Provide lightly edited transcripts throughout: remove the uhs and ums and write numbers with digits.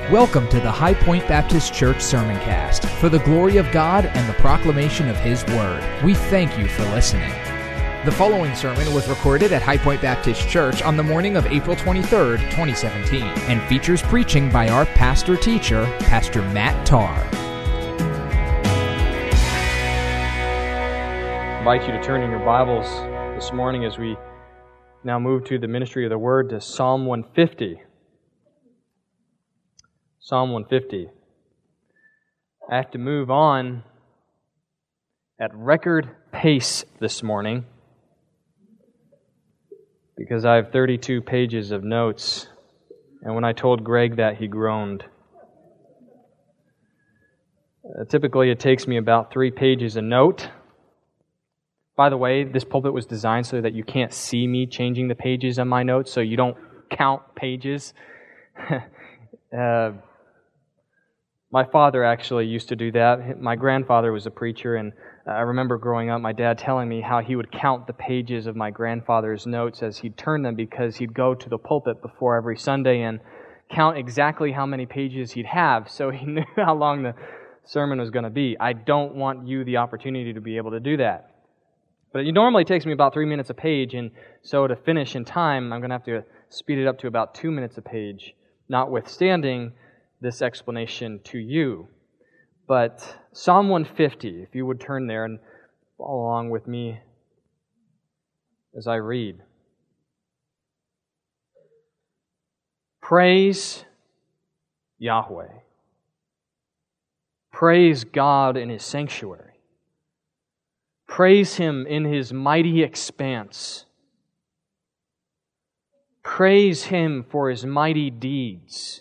Welcome to the High Point Baptist Church Sermoncast for the glory of God and the proclamation of His Word. We thank you for listening. The following sermon was recorded at High Point Baptist Church on the morning of April 23rd, 2017, and features preaching by our pastor-teacher, Pastor Matt Tarr. I invite you to turn in your Bibles this morning as we now move to the ministry of the Word to Psalm 150. Psalm 150. I have to move on at record pace this morning because I have 32 pages of notes, and when I told Greg that, he groaned. Typically, it takes me about 3 pages a note. By the way, this pulpit was designed so that you can't see me changing the pages on my notes, so you don't count pages. My father actually used to do that. My grandfather was a preacher, and I remember growing up, my dad telling me how he would count the pages of my grandfather's notes as he'd turn them because he'd go to the pulpit before every Sunday and count exactly how many pages he'd have, so he knew how long the sermon was going to be. I don't want you the opportunity to be able to do that. But it normally takes me about 3 minutes a page, and so to finish in time, I'm going to have to speed it up to about 2 minutes a page, notwithstanding this explanation to you. But Psalm 150, if you would turn there and follow along with me as I read. Praise Yahweh. Praise God in His sanctuary. Praise Him in His mighty expanse. Praise Him for His mighty deeds.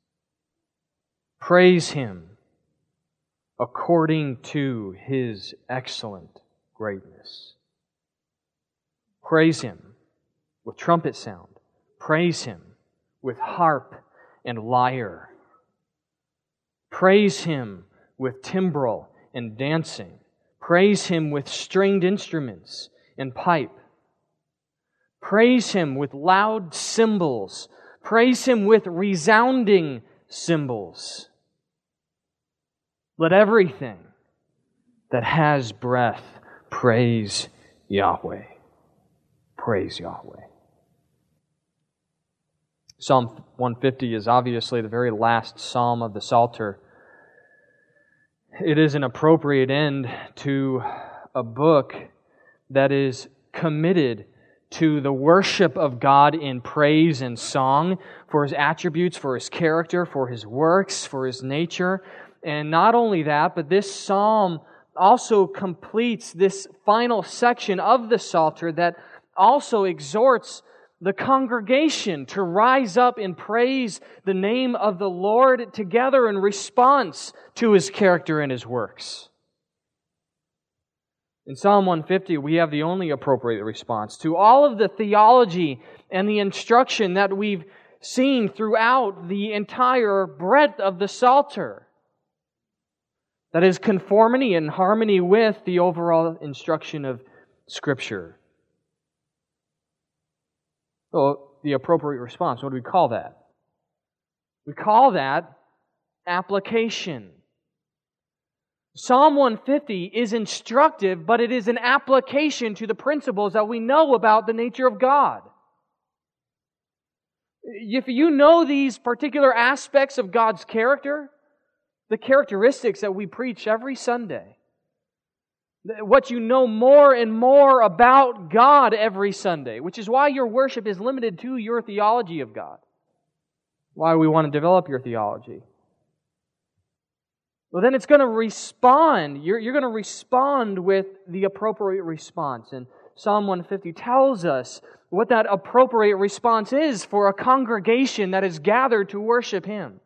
Praise Him according to His excellent greatness. Praise Him with trumpet sound. Praise Him with harp and lyre. Praise Him with timbrel and dancing. Praise Him with stringed instruments and pipe. Praise Him with loud cymbals. Praise Him with resounding cymbals. Let everything that has breath praise Yahweh. Praise Yahweh. Psalm 150 is obviously the very last psalm of the Psalter. It is an appropriate end to a book that is committed to the worship of God in praise and song for His attributes, for His character, for His works, for His nature. And not only that, but this psalm also completes this final section of the Psalter that also exhorts the congregation to rise up and praise the name of the Lord together in response to His character and His works. In Psalm 150, we have the only appropriate response to all of the theology and the instruction that we've seen throughout the entire breadth of the Psalter. That is conformity and harmony with the overall instruction of Scripture. So, the appropriate response, what do we call that? We call that application. Psalm 150 is instructive, but it is an application to the principles that we know about the nature of God. If you know these particular aspects of God's character, the characteristics that we preach every Sunday, what you know more and more about God every Sunday, which is why your worship is limited to your theology of God, why we want to develop your theology. Well, then it's going to respond. You're going to respond with the appropriate response. And Psalm 150 tells us what that appropriate response is for a congregation that is gathered to worship Him.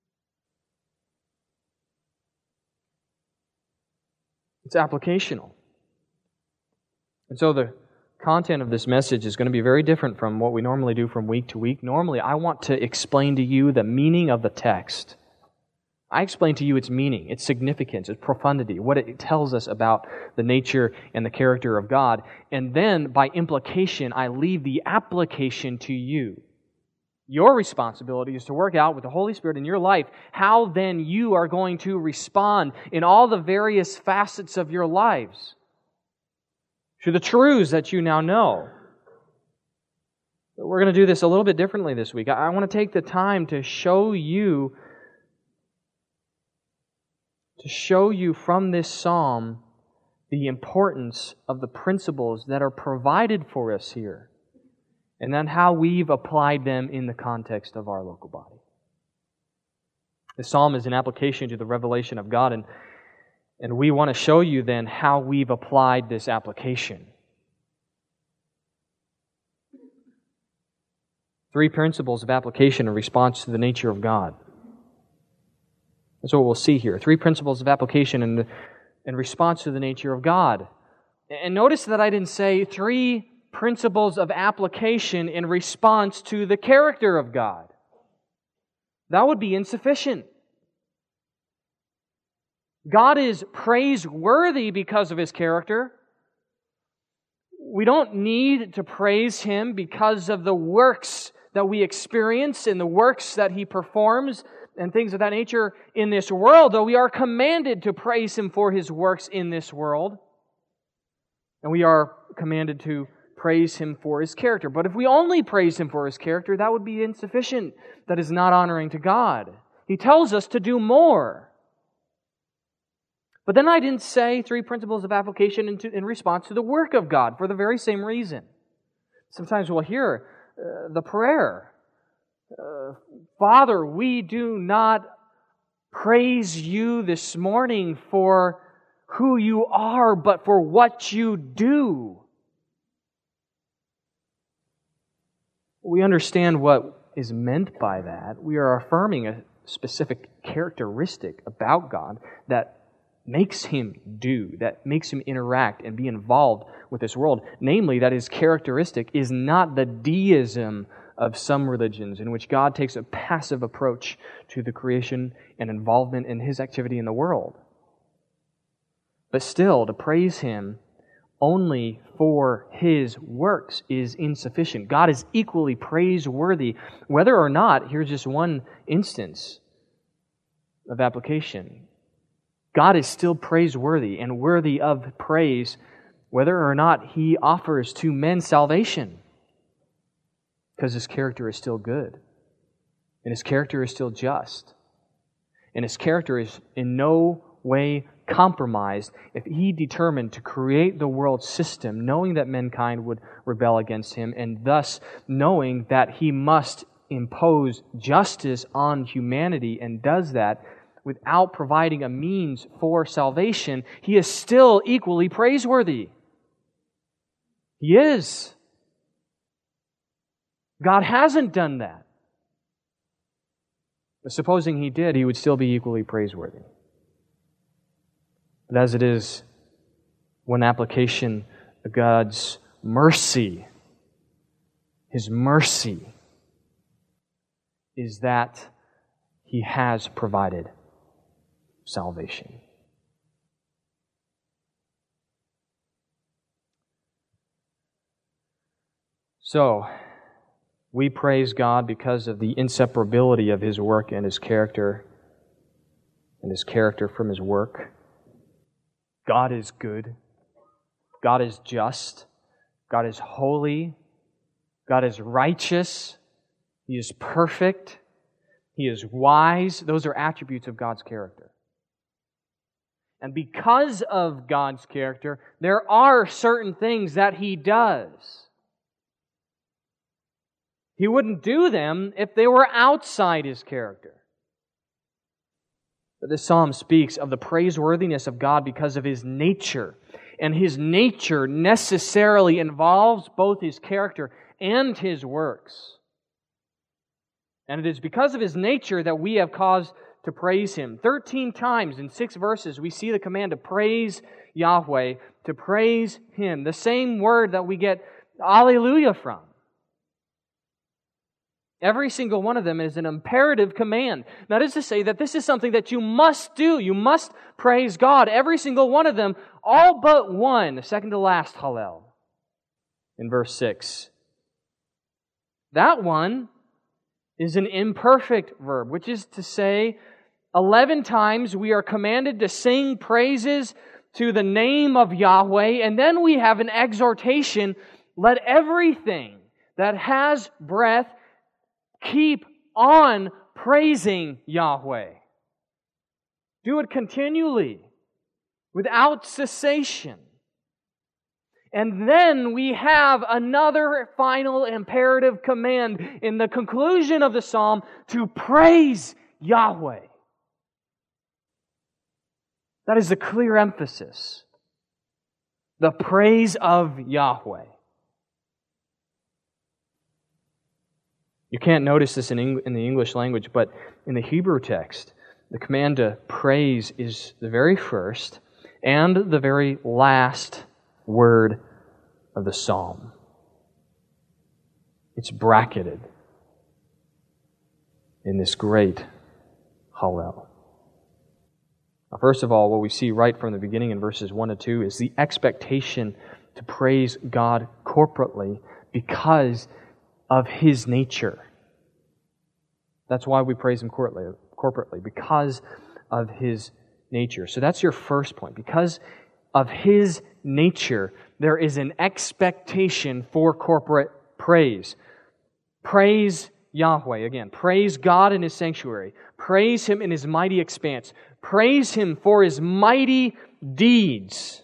It's applicational. And so the content of this message is going to be very different from what we normally do from week to week. Normally, I want to explain to you the meaning of the text. I explain to you its meaning, its significance, its profundity, what it tells us about the nature and the character of God. And then, by implication, I leave the application to you. Your responsibility is to work out with the Holy Spirit in your life how then you are going to respond in all the various facets of your lives to the truths that you now know. We're going to do this a little bit differently this week. I want to take the time to show you from this psalm the importance of the principles that are provided for us here, and then how we've applied them in the context of our local body. The psalm is an application to the revelation of God, and we want to show you then how we've applied this application. 3 principles of application in response to the nature of God. That's what we'll see here. 3 principles of application in response to the nature of God. And notice that I didn't say 3 principles of application in response to the character of God. That would be insufficient. God is praiseworthy because of His character. We don't need to praise Him because of the works that we experience and the works that He performs and things of that nature in this world, though we are commanded to praise Him for His works in this world. And we are commanded to praise Him for His character. But if we only praise Him for His character, that would be insufficient. That is not honoring to God. He tells us to do more. But then I didn't say 3 principles of application in response to the work of God for the very same reason. Sometimes we'll hear the prayer, Father, we do not praise You this morning for who You are, but for what You do. We understand what is meant by that. We are affirming a specific characteristic about God that makes Him do, that makes Him interact and be involved with this world. Namely, that His characteristic is not the deism of some religions in which God takes a passive approach to the creation and involvement in His activity in the world. But still, to praise Him only for His works is insufficient. God is equally praiseworthy, whether or not, here's just one instance of application. God is still praiseworthy and worthy of praise, whether or not He offers to men salvation, because His character is still good, and His character is still just, and His character is in no way compromised if He determined to create the world system, knowing that mankind would rebel against Him, and thus knowing that He must impose justice on humanity, and does that without providing a means for salvation. He is still equally praiseworthy. He is. God hasn't done that. But supposing He did, He would still be equally praiseworthy. But as it is, one application of God's mercy, His mercy, is that He has provided salvation. So, we praise God because of the inseparability of His work and His character from His work. God is good. God is just. God is holy. God is righteous. He is perfect. He is wise. Those are attributes of God's character. And because of God's character, there are certain things that He does. He wouldn't do them if they were outside His character. But this psalm speaks of the praiseworthiness of God because of His nature. And His nature necessarily involves both His character and His works. And it is because of His nature that we have cause to praise Him. 13 times in 6 verses we see the command to praise Yahweh, to praise Him. The same word that we get Alleluia from. Every single one of them is an imperative command. That is to say that this is something that you must do. You must praise God. Every single one of them, all but one, the second to last Hallel, in verse 6. That one is an imperfect verb, which is to say, 11 times we are commanded to sing praises to the name of Yahweh, and then we have an exhortation, let everything that has breath keep on praising Yahweh. Do it continually, without cessation. And then we have another final imperative command in the conclusion of the psalm to praise Yahweh. That is the clear emphasis. The praise of Yahweh. You can't notice this in the English language, but in the Hebrew text, the command to praise is the very first and the very last word of the psalm. It's bracketed in this great Hallel. Now, first of all, what we see right from the beginning in verses 1 to 2 is the expectation to praise God corporately because of His nature. That's why we praise Him corporately, because of His nature. So that's your first point. Because of His nature, there is an expectation for corporate praise. Praise Yahweh, again. Praise God in His sanctuary. Praise Him in His mighty expanse. Praise Him for His mighty deeds.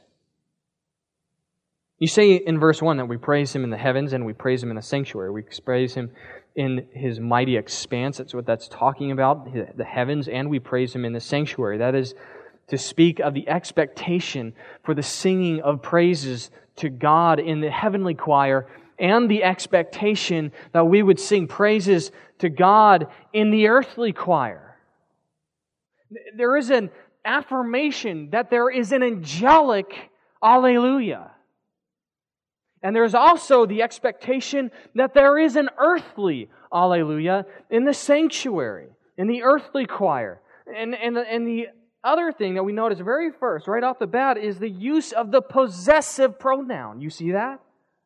You say in verse 1 that we praise Him in the heavens and we praise Him in the sanctuary. We praise Him in His mighty expanse. That's what that's talking about, the heavens, and we praise Him in the sanctuary. That is to speak of the expectation for the singing of praises to God in the heavenly choir and the expectation that we would sing praises to God in the earthly choir. There is an affirmation that there is an angelic Alleluia. And there's also the expectation that there is an earthly Alleluia in the sanctuary, in the earthly choir. And the other thing that we notice very first, right off the bat, is the use of the possessive pronoun. You see that?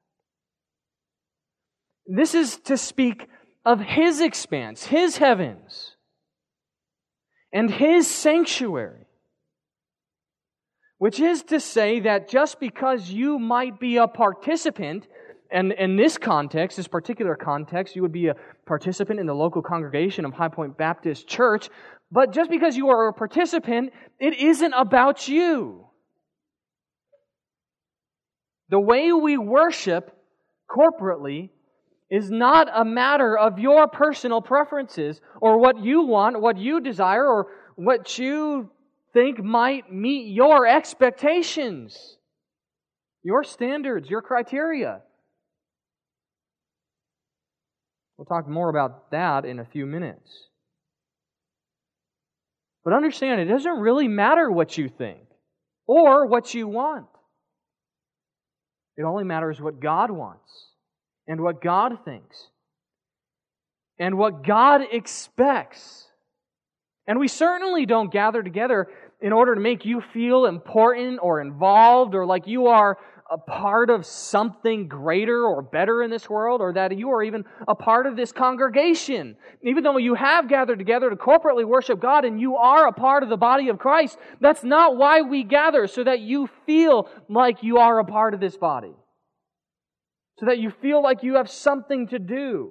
This is to speak of His expanse, His heavens, and His sanctuary. Which is to say that just because you might be a participant, and in this context, this particular context, you would be a participant in the local congregation of High Point Baptist Church, but just because you are a participant, it isn't about you. The way we worship corporately is not a matter of your personal preferences or what you want, what you desire, or what you think might meet your expectations, your standards, your criteria. We'll talk more about that in a few minutes. But understand, it doesn't really matter what you think or what you want. It only matters what God wants and what God thinks and what God expects. And we certainly don't gather together in order to make you feel important or involved or like you are a part of something greater or better in this world, or that you are even a part of this congregation. Even though you have gathered together to corporately worship God and you are a part of the body of Christ, that's not why we gather, so that you feel like you are a part of this body. So that you feel like you have something to do.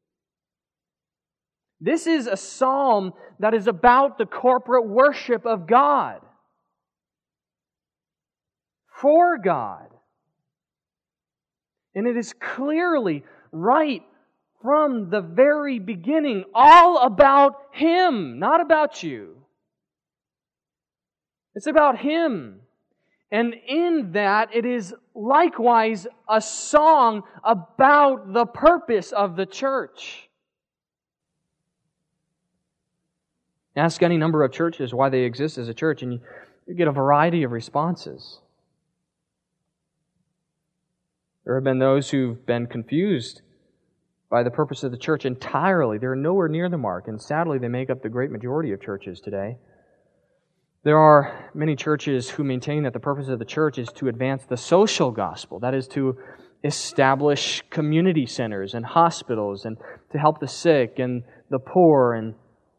This is a psalm that is about the corporate worship of God. For God. And it is clearly, right from the very beginning, all about Him, not about you. It's about Him. And in that, it is likewise a song about the purpose of the church. Ask any number of churches why they exist as a church, and you get a variety of responses. There have been those who've been confused by the purpose of the church entirely. They're nowhere near the mark, and sadly they make up the great majority of churches today. There are many churches who maintain that the purpose of the church is to advance the social gospel, that is to establish community centers and hospitals and to help the sick and the poor. And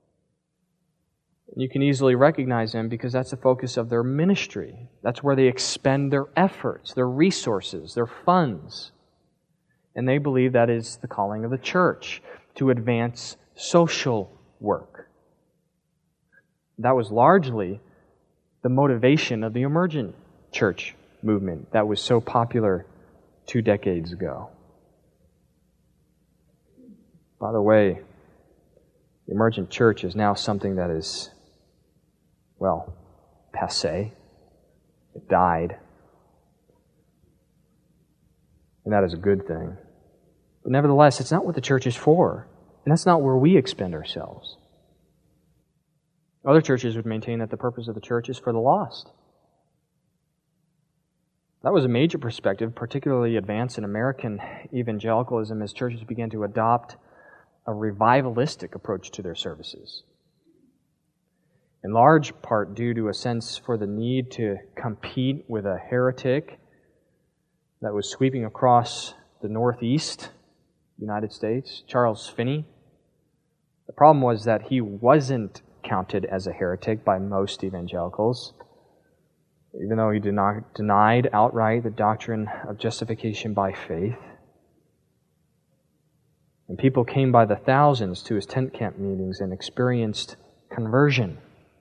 you can easily recognize them because that's the focus of their ministry. That's where they expend their efforts, their resources, their funds. And they believe that is the calling of the church, to advance social work. That was largely the motivation of the emergent church movement that was so popular 2 decades ago. By the way, the emergent church is now something that is, well, passé. It died. And that is a good thing. But nevertheless, it's not what the church is for. And that's not where we expend ourselves. Other churches would maintain that the purpose of the church is for the lost. That was a major perspective, particularly advanced in American evangelicalism, as churches began to adopt a revivalistic approach to their services. In large part due to a sense for the need to compete with a heretic that was sweeping across the Northeast United States, Charles Finney. The problem was that he wasn't counted as a heretic by most evangelicals, even though he denied outright the doctrine of justification by faith. And people came by the thousands to his tent camp meetings and experienced conversion.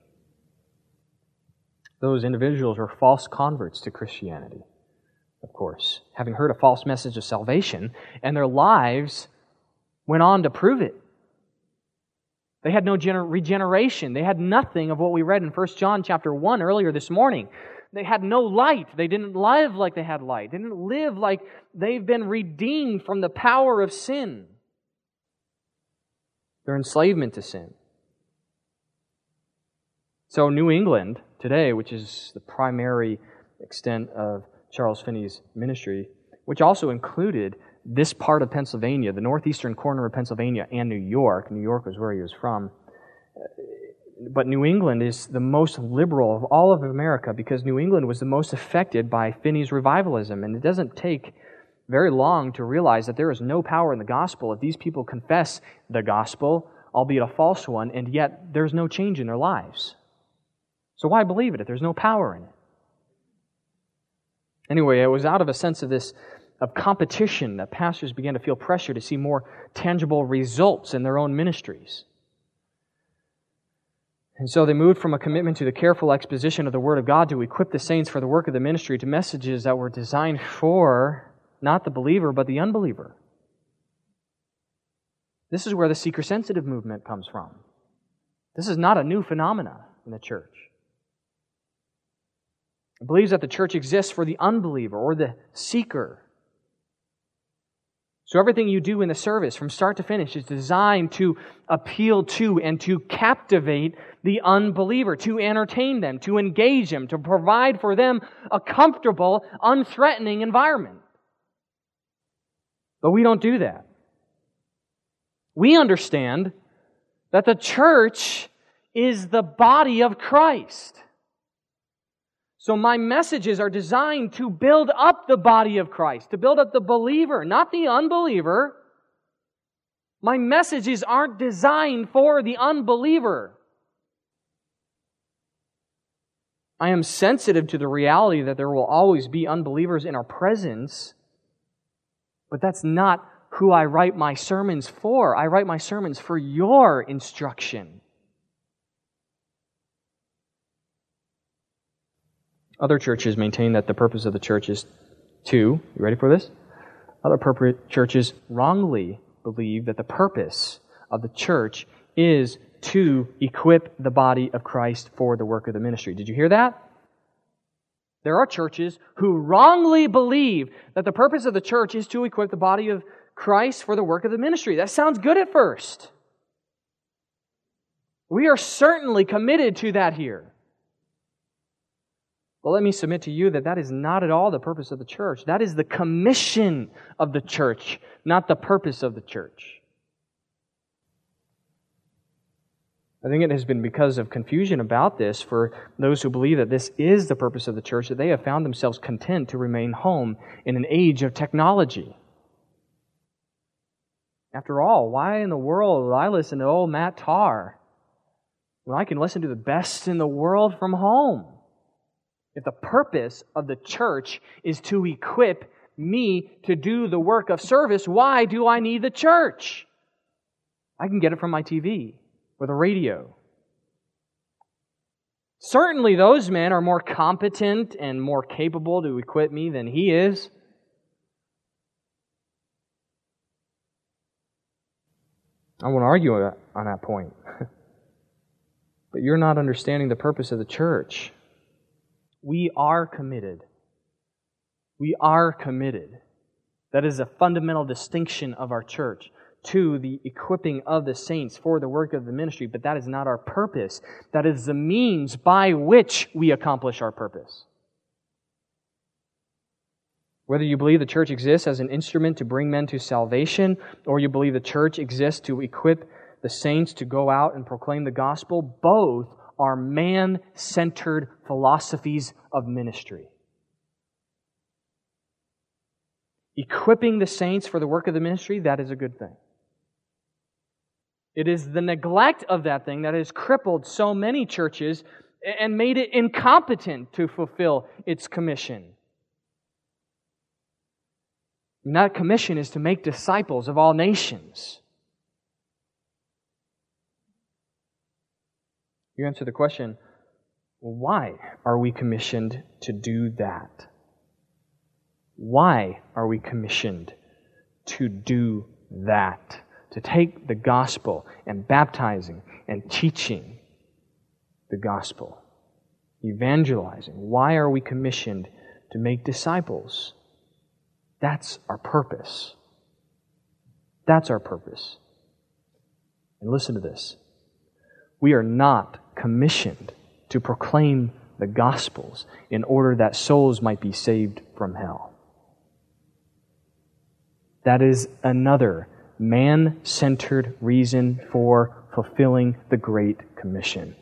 Those individuals were false converts to Christianity, of course, having heard a false message of salvation, and their lives went on to prove it. They had no regeneration. They had nothing of what we read in 1 John chapter 1 earlier this morning. They had no light. They didn't live like they had light. They didn't live like they've been redeemed from the power of sin, their enslavement to sin. So New England today, which is the primary extent of Charles Finney's ministry, which also included this part of Pennsylvania, the northeastern corner of Pennsylvania, and New York. New York was where he was from. But New England is the most liberal of all of America because New England was the most affected by Finney's revivalism. And it doesn't take very long to realize that there is no power in the gospel if these people confess the gospel, albeit a false one, and yet there's no change in their lives. So why believe it if there's no power in it? Anyway, it was out of a sense of competition that pastors began to feel pressure to see more tangible results in their own ministries. And so they moved from a commitment to the careful exposition of the Word of God to equip the saints for the work of the ministry to messages that were designed for not the believer, but the unbeliever. This is where the seeker-sensitive movement comes from. This is not a new phenomena in the church. It believes that the church exists for the unbeliever or the seeker. So everything you do in the service from start to finish is designed to appeal to and to captivate the unbeliever, to entertain them, to engage them, to provide for them a comfortable, unthreatening environment. But we don't do that. We understand that the church is the body of Christ. So my messages are designed to build up the body of Christ, to build up the believer, not the unbeliever. My messages aren't designed for the unbeliever. I am sensitive to the reality that there will always be unbelievers in our presence, but that's not who I write my sermons for. I write my sermons for your instruction. Other churches maintain that the purpose of the church is to, you ready for this? Other churches wrongly believe that the purpose of the church is to equip the body of Christ for the work of the ministry. Did you hear that? There are churches who wrongly believe that the purpose of the church is to equip the body of Christ for the work of the ministry. That sounds good at first. We are certainly committed to that here. Well, let me submit to you that that is not at all the purpose of the church. That is the commission of the church, not the purpose of the church. I think it has been because of confusion about this for those who believe that this is the purpose of the church that they have found themselves content to remain home in an age of technology. After all, why in the world would I listen to old Matt Tarr when I can listen to the best in the world from home? If the purpose of the church is to equip me to do the work of service, why do I need the church? I can get it from my TV or the radio. Certainly those men are more competent and more capable to equip me than he is. I won't argue on that point. But you're not understanding the purpose of the church. We are committed. We are committed. That is a fundamental distinction of our church to the equipping of the saints for the work of the ministry, but that is not our purpose. That is the means by which we accomplish our purpose. Whether you believe the church exists as an instrument to bring men to salvation, or you believe the church exists to equip the saints to go out and proclaim the gospel, both are man-centered philosophies of ministry. Equipping the saints for the work of the ministry, that is a good thing. It is the neglect of that thing that has crippled so many churches and made it incompetent to fulfill its commission. And that commission is to make disciples of all nations. You answer the question, well, why are we commissioned to do that? Why are we commissioned to do that? To take the gospel and baptizing and teaching the gospel, evangelizing. Why are we commissioned to make disciples? That's our purpose. That's our purpose. And listen to this. We are not commissioned to proclaim the Gospels in order that souls might be saved from hell. That is another man-centered reason for fulfilling the Great Commission.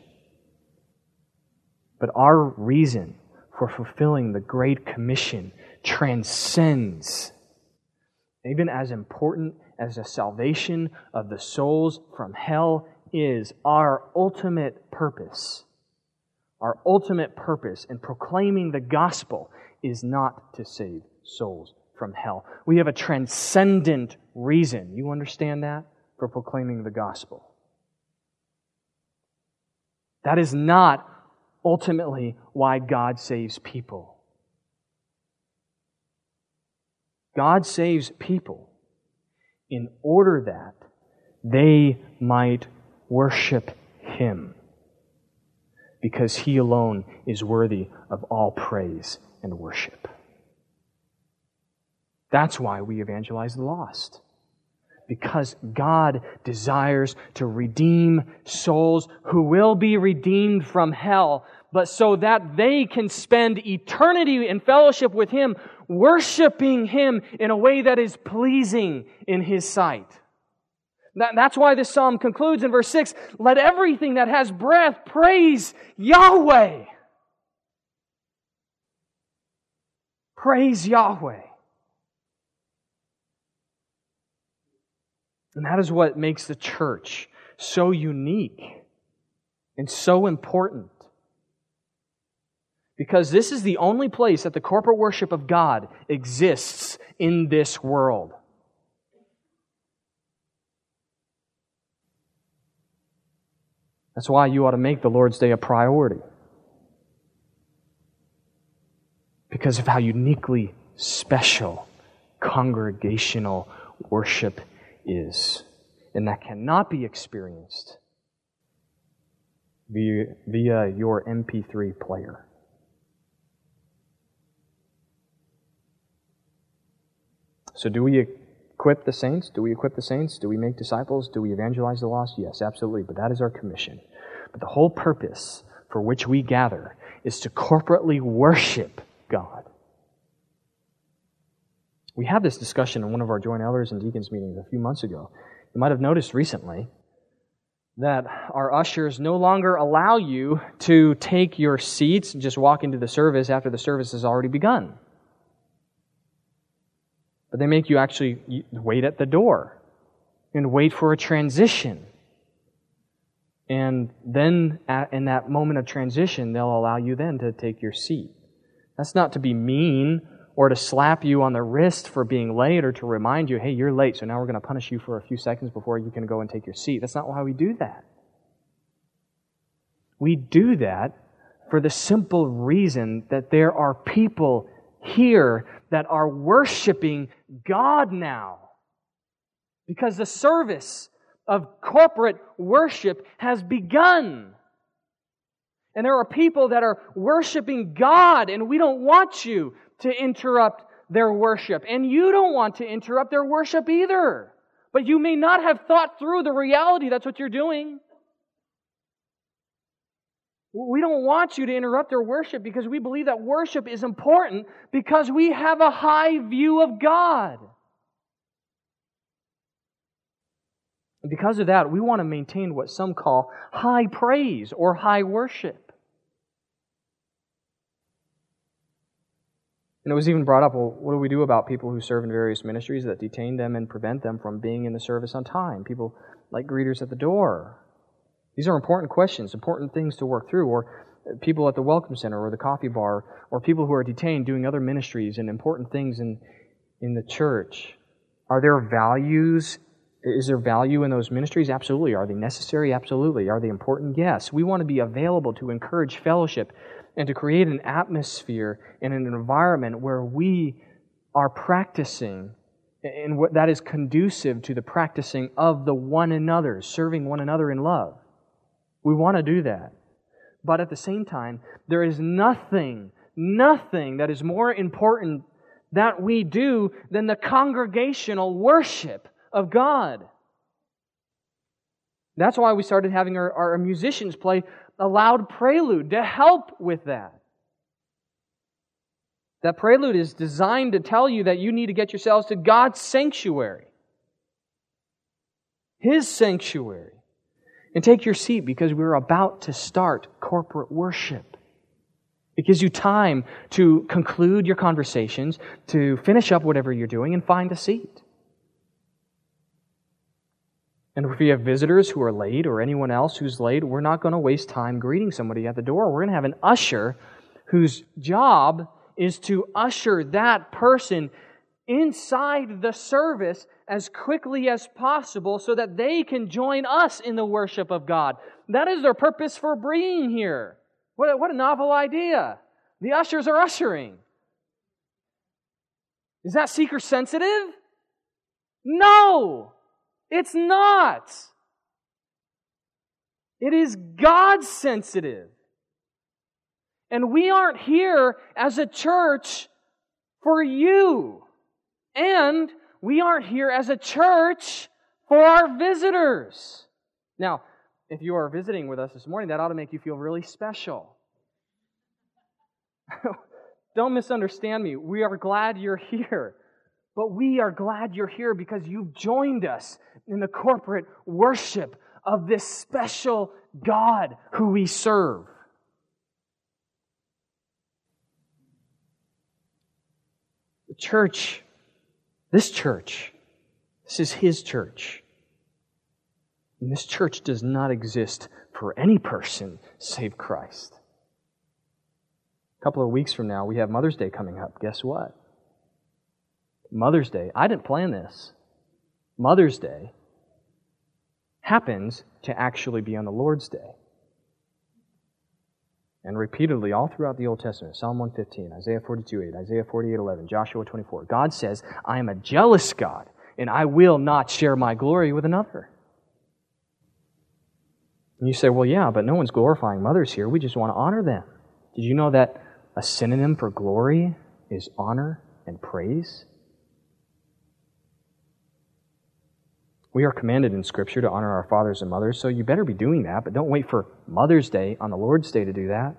But our reason for fulfilling the Great Commission transcends, even as important as the salvation of the souls from hell is, our ultimate purpose. Our ultimate purpose in proclaiming the gospel is not to save souls from hell. We have a transcendent reason. You understand that? For proclaiming the gospel. That is not ultimately why God saves people. God saves people in order that they might worship Him, because He alone is worthy of all praise and worship. That's why we evangelize the lost. Because God desires to redeem souls who will be redeemed from hell, but so that they can spend eternity in fellowship with Him, worshiping Him in a way that is pleasing in His sight. That's why this psalm concludes in verse 6, let everything that has breath praise Yahweh. Praise Yahweh. And that is what makes the church so unique and so important. Because this is the only place that the corporate worship of God exists in this world. That's why you ought to make the Lord's Day a priority. Because of how uniquely special congregational worship is. And that cannot be experienced via your MP3 player. So do we equip the saints? Do we equip the saints? Do we make disciples? Do we evangelize the lost? Yes, absolutely. But that is our commission. But the whole purpose for which we gather is to corporately worship God. We had this discussion in one of our joint elders and deacons meetings a few months ago. You might have noticed recently that our ushers no longer allow you to take your seats and just walk into the service after the service has already begun. But they make you actually wait at the door and wait for a transition. And then in that moment of transition, they'll allow you then to take your seat. That's not to be mean or to slap you on the wrist for being late or to remind you, hey, you're late, so now we're going to punish you for a few seconds before you can go and take your seat. That's not why we do that. We do that for the simple reason that there are people here that are worshiping God now. Because the service of corporate worship has begun. And there are people that are worshiping God, and we don't want you to interrupt their worship. And you don't want to interrupt their worship either. But you may not have thought through the reality that's what you're doing. We don't want you to interrupt their worship because we believe that worship is important because we have a high view of God. And because of that, we want to maintain what some call high praise or high worship. And it was even brought up, well, what do we do about people who serve in various ministries that detain them and prevent them from being in the service on time? People like greeters at the door. These are important questions, important things to work through, or people at the Welcome Center or the coffee bar, or people who are detained doing other ministries and important things in the church. Are there values? Is there value in those ministries? Absolutely. Are they necessary? Absolutely. Are they important? Yes. We want to be available to encourage fellowship and to create an atmosphere and an environment where we are practicing and what that is conducive to the practicing of the one another, serving one another in love. We want to do that. But at the same time, there is nothing that is more important that we do than the congregational worship of God. That's why we started having our musicians play a loud prelude to help with that. That prelude is designed to tell you that you need to get yourselves to God's sanctuary. His sanctuary. And take your seat because we're about to start corporate worship. It gives you time to conclude your conversations, to finish up whatever you're doing, and find a seat. And if we have visitors who are late or anyone else who's late, we're not going to waste time greeting somebody at the door. We're going to have an usher whose job is to usher that person inside the service as quickly as possible so that they can join us in the worship of God. That is their purpose for being here. What a novel idea. The ushers are ushering. Is that seeker sensitive? No, it's not. It is God sensitive. And we aren't here as a church for you. And we aren't here as a church for our visitors. Now, if you are visiting with us this morning, that ought to make you feel really special. Don't misunderstand me. We are glad you're here. But we are glad you're here because you've joined us in the corporate worship of this special God who we serve. The church, this is His church. And this church does not exist for any person save Christ. A couple of weeks from now, we have Mother's Day coming up. Guess what? Mother's Day. I didn't plan this. Mother's Day happens to actually be on the Lord's Day. And repeatedly all throughout the Old Testament, Psalm 115, Isaiah 42:8, Isaiah 48:11, Joshua 24, God says, I am a jealous God, and I will not share my glory with another. And you say, well, yeah, but no one's glorifying mothers here. We just want to honor them. Did you know that a synonym for glory is honor and praise? We are commanded in Scripture to honor our fathers and mothers, so you better be doing that, but don't wait for Mother's Day on the Lord's Day to do that.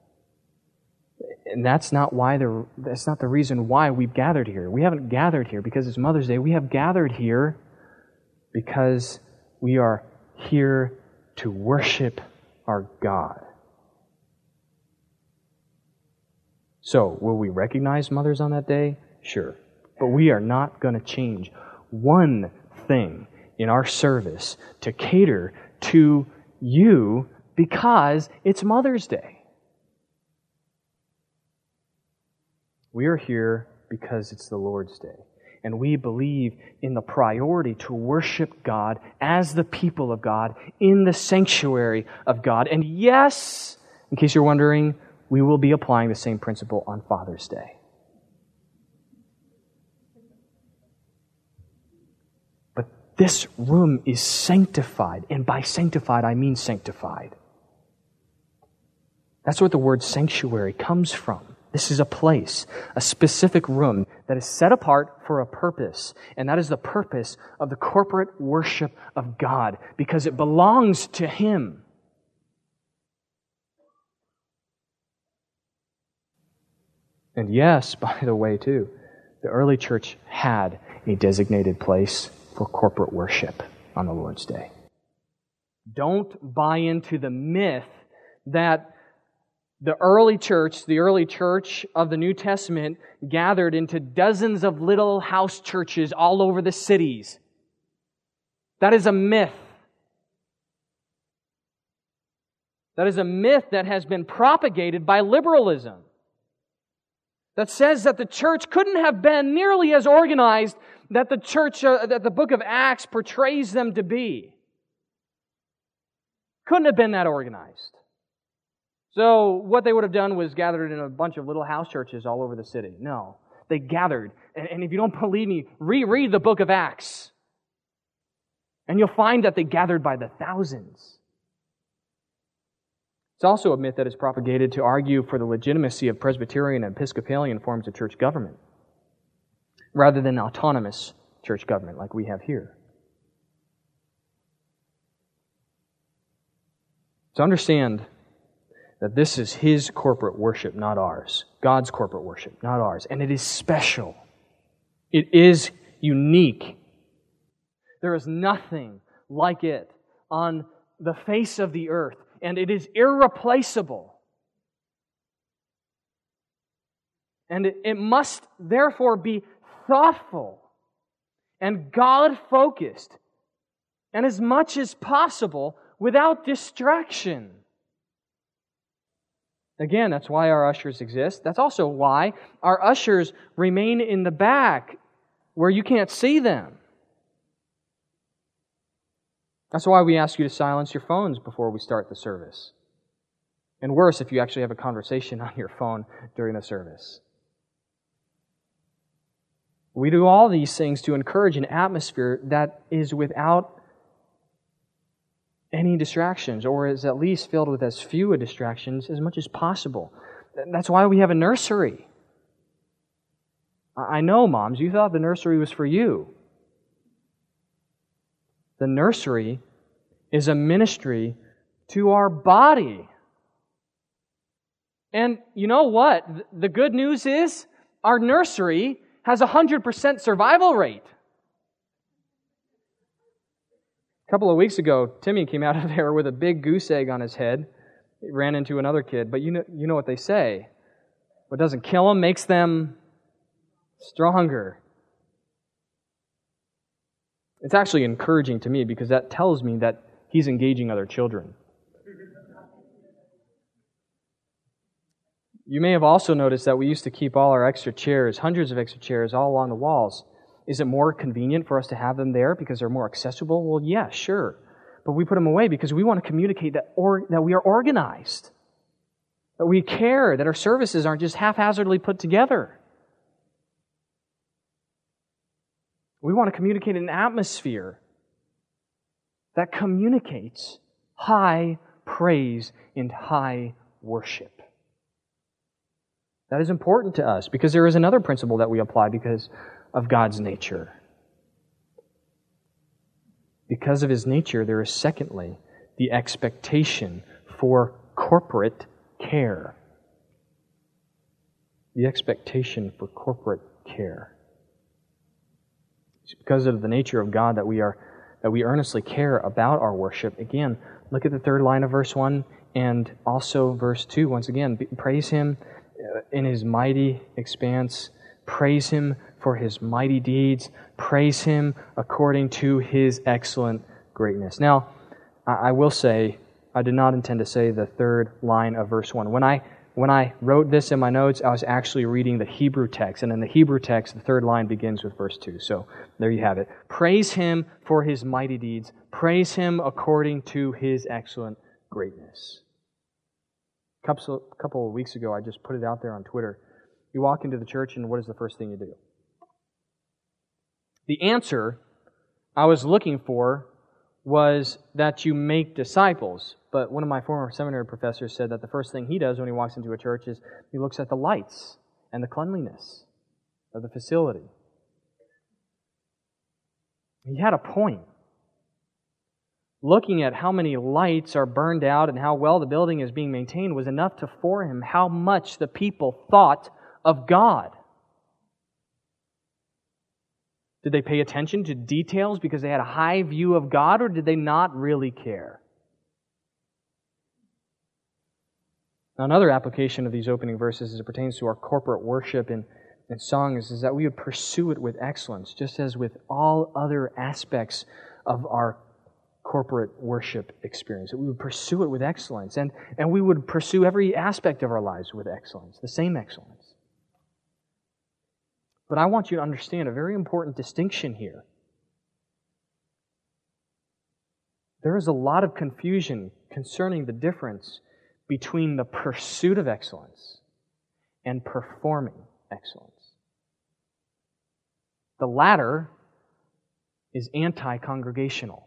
And that's not the reason why we've gathered here. We haven't gathered here because it's Mother's Day. We have gathered here because we are here to worship our God. So, will we recognize mothers on that day? Sure. But we are not going to change one thing in our service to cater to you because it's Mother's Day. We are here because it's the Lord's Day. And we believe in the priority to worship God as the people of God in the sanctuary of God. And yes, in case you're wondering, we will be applying the same principle on Father's Day. But this room is sanctified, and by sanctified I mean sanctified. That's what the word sanctuary comes from. This is a place, a specific room that is set apart for a purpose, and that is the purpose of the corporate worship of God, because it belongs to Him. And yes, by the way, too, the early church had a designated place for corporate worship on the Lord's Day. Don't buy into the myth that the early church of the New Testament, gathered into dozens of little house churches all over the cities. That is a myth. That is a myth that has been propagated by liberalism, that says that the church couldn't have been nearly as organized that that the book of Acts portrays them to be. Couldn't have been that organized. So what they would have done was gathered in a bunch of little house churches all over the city. No, they gathered. And if you don't believe me, reread the book of Acts. And you'll find that they gathered by the thousands. It's also a myth that is propagated to argue for the legitimacy of Presbyterian and Episcopalian forms of church government, rather than autonomous church government like we have here. So understand that this is His corporate worship, not ours. God's corporate worship, not ours. And it is special. It is unique. There is nothing like it on the face of the earth. And it is irreplaceable. And it must therefore be thoughtful and God-focused, and as much as possible without distraction. Again, that's why our ushers exist. That's also why our ushers remain in the back where you can't see them. That's why we ask you to silence your phones before we start the service. And worse, if you actually have a conversation on your phone during the service. We do all these things to encourage an atmosphere that is without any distractions, or is at least filled with as few distractions as much as possible. That's why we have a nursery. I know, moms, you thought the nursery was for you. The nursery is a ministry to our body. And you know what? The good news is our nursery has a 100% survival rate. A couple of weeks ago, Timmy came out of there with a big goose egg on his head. He ran into another kid. But you know what they say. What doesn't kill them makes them stronger. It's actually encouraging to me because that tells me that he's engaging other children. You may have also noticed that we used to keep all our extra chairs, hundreds of extra chairs, all along the walls. Is it more convenient for us to have them there because they're more accessible? Well, yeah, sure. But we put them away because we want to communicate that we are organized, that we care, that our services aren't just haphazardly put together. We want to communicate an atmosphere that communicates high praise and high worship. That is important to us because there is another principle that we apply because of God's nature. Because of His nature, there is secondly the expectation for corporate care. The expectation for corporate care. It's because of the nature of God that we are that we earnestly care about our worship. Again, look at the third line of verse 1 and also verse 2. Once again, praise Him in His mighty expanse. Praise Him for His mighty deeds. Praise Him according to His excellent greatness. Now, I will say, I did not intend to say the third line of verse 1. When I wrote this in my notes, I was actually reading the Hebrew text. And in the Hebrew text, the third line begins with verse 2. So there you have it. Praise Him for His mighty deeds. Praise Him according to His excellent greatness. A couple of weeks ago, I just put it out there on Twitter. You walk into the church, and what is the first thing you do? The answer I was looking for was that you make disciples. But one of my former seminary professors said that the first thing he does when he walks into a church is he looks at the lights and the cleanliness of the facility. He had a point. Looking at how many lights are burned out and how well the building is being maintained was enough to for him how much the people thought of God. Did they pay attention to details because they had a high view of God, or did they not really care? Now, another application of these opening verses as it pertains to our corporate worship and songs is that we would pursue it with excellence, just as with all other aspects of our corporate worship experience. That we would pursue it with excellence, and we would pursue every aspect of our lives with excellence, the same excellence. But I want you to understand a very important distinction here. There is a lot of confusion concerning the difference between the pursuit of excellence and performing excellence. The latter is anti-congregational.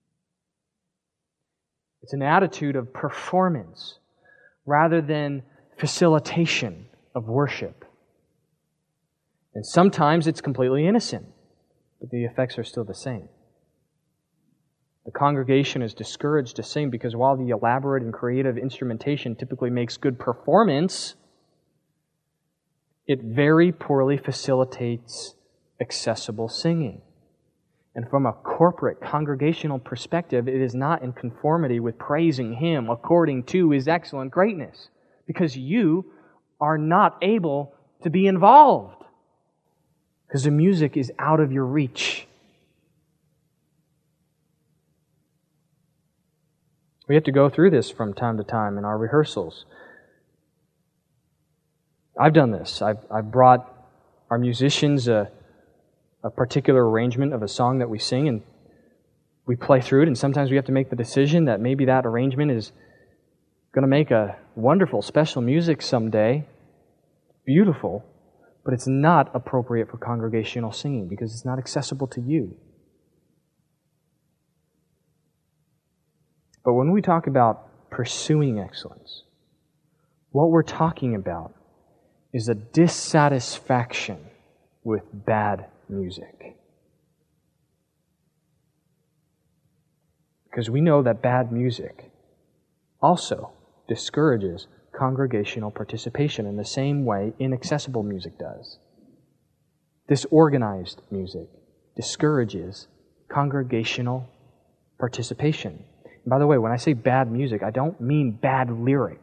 It's an attitude of performance rather than facilitation of worship. And sometimes it's completely innocent, but the effects are still the same. The congregation is discouraged to sing because while the elaborate and creative instrumentation typically makes good performance, it very poorly facilitates accessible singing. And from a corporate congregational perspective, it is not in conformity with praising Him according to His excellent greatness, because you are not able to be involved, because the music is out of your reach. We have to go through this from time to time in our rehearsals. I've done this. I've brought our musicians a particular arrangement of a song that we sing, and we play through it, and sometimes we have to make the decision that maybe that arrangement is going to make a wonderful special music someday, beautiful, but it's not appropriate for congregational singing because it's not accessible to you. But when we talk about pursuing excellence, what we're talking about is a dissatisfaction with bad music. Because we know that bad music also discourages congregational participation in the same way inaccessible music does. Disorganized music discourages congregational participation. And by the way, when I say bad music, I don't mean bad lyric.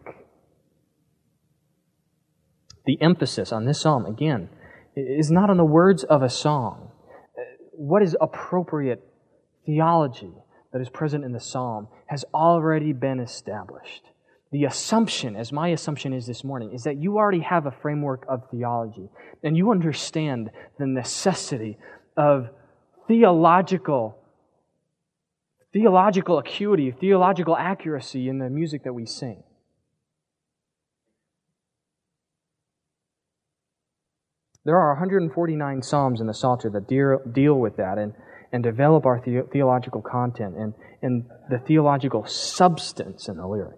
The emphasis on this psalm, again, is not on the words of a song. What is appropriate theology that is present in the psalm has already been established. The assumption, as my assumption is this morning, is that you already have a framework of theology, and you understand the necessity of theological acuity, theological accuracy in the music that we sing. There are 149 psalms in the Psalter that deal with that and develop our theological content and the theological substance in the lyric.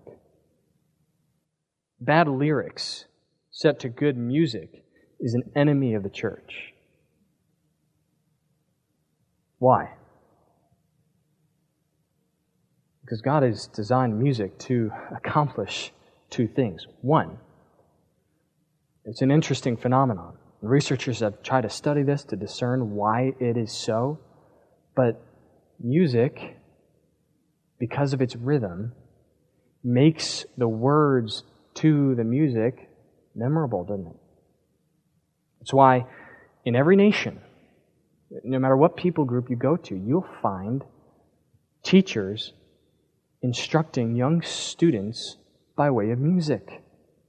Bad lyrics set to good music is an enemy of the church. Why? Because God has designed music to accomplish two things. One, it's an interesting phenomenon. Researchers have tried to study this to discern why it is so, but music, because of its rhythm, makes the words to the music memorable, doesn't it? That's why in every nation, no matter what people group you go to, you'll find teachers instructing young students by way of music.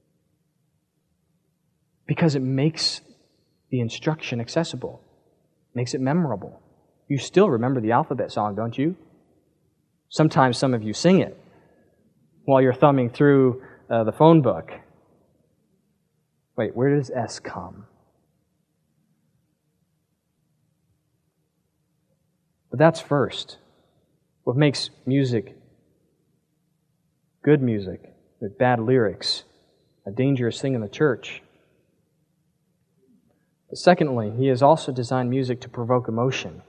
Because it makes the instruction accessible, makes it memorable. You still remember the alphabet song, don't you? Sometimes some of you sing it while you're thumbing through the phone book. Wait, where does S come? But that's first. What makes music, good music, with bad lyrics, a dangerous thing in the church. But secondly, He has also designed music to provoke emotion.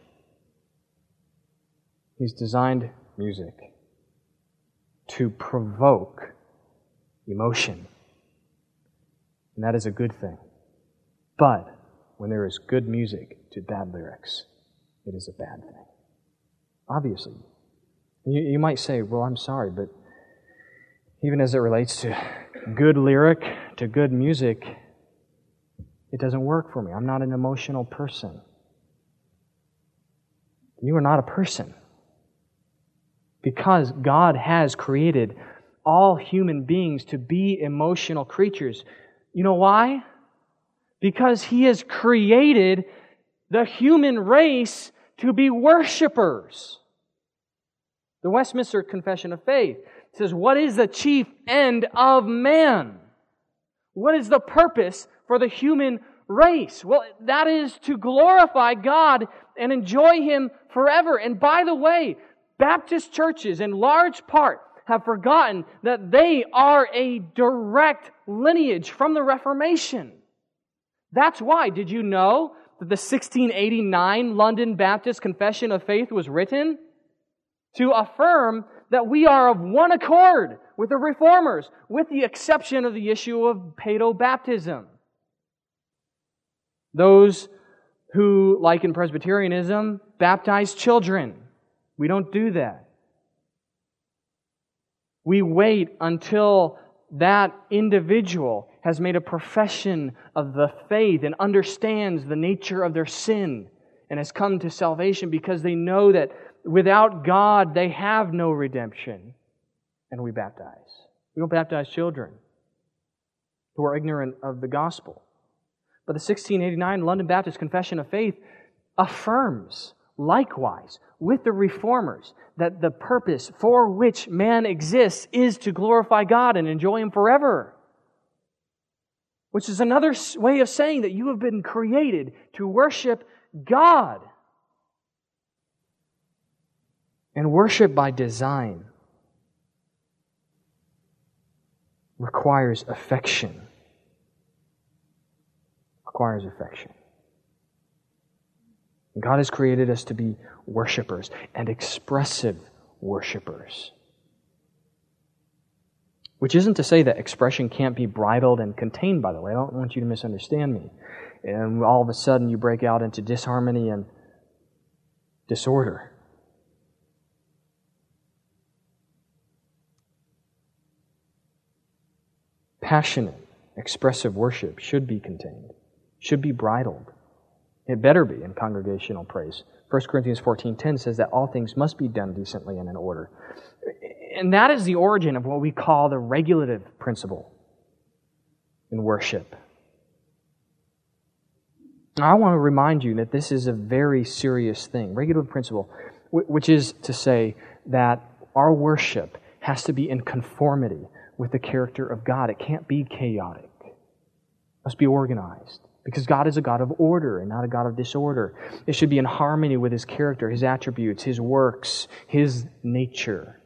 He's designed music to provoke emotion. And that is a good thing. But when there is good music to bad lyrics, it is a bad thing. Obviously. You might say, well, I'm sorry, but even as it relates to good lyric, to good music, it doesn't work for me. I'm not an emotional person. You are not a person. Because God has created all human beings to be emotional creatures. You know why? Because He has created the human race to be worshipers. The Westminster Confession of Faith says, what is the chief end of man? What is the purpose for the human race? Well, that is to glorify God and enjoy Him forever. And by the way, Baptist churches in large part have forgotten that they are a direct lineage from the Reformation. That's why, did you know that the 1689 London Baptist Confession of Faith was written? To affirm that we are of one accord with the Reformers, with the exception of the issue of paedo-baptism. Those who, like in Presbyterianism, baptize children. We don't do that. We wait until that individual has made a profession of the faith and understands the nature of their sin and has come to salvation because they know that without God they have no redemption. And we baptize. We don't baptize children who are ignorant of the gospel. But the 1689 London Baptist Confession of Faith affirms, likewise, with the Reformers, that the purpose for which man exists is to glorify God and enjoy Him forever. Which is another way of saying that you have been created to worship God. And worship by design requires affection. Requires affection. And God has created us to be worshipers and expressive worshipers. Which isn't to say that expression can't be bridled and contained, by the way. I don't want you to misunderstand me. And all of a sudden you break out into disharmony and disorder. Passionate, expressive worship should be contained, should be bridled. It better be in congregational praise. 1 Corinthians 14:10 says that all things must be done decently and in order. And that is the origin of what we call the regulative principle in worship. Now, I want to remind you that this is a very serious thing. Regulative principle, which is to say that our worship has to be in conformity with the character of God. It can't be chaotic. It must be organized. Because God is a God of order and not a God of disorder. It should be in harmony with His character, His attributes, His works, His nature.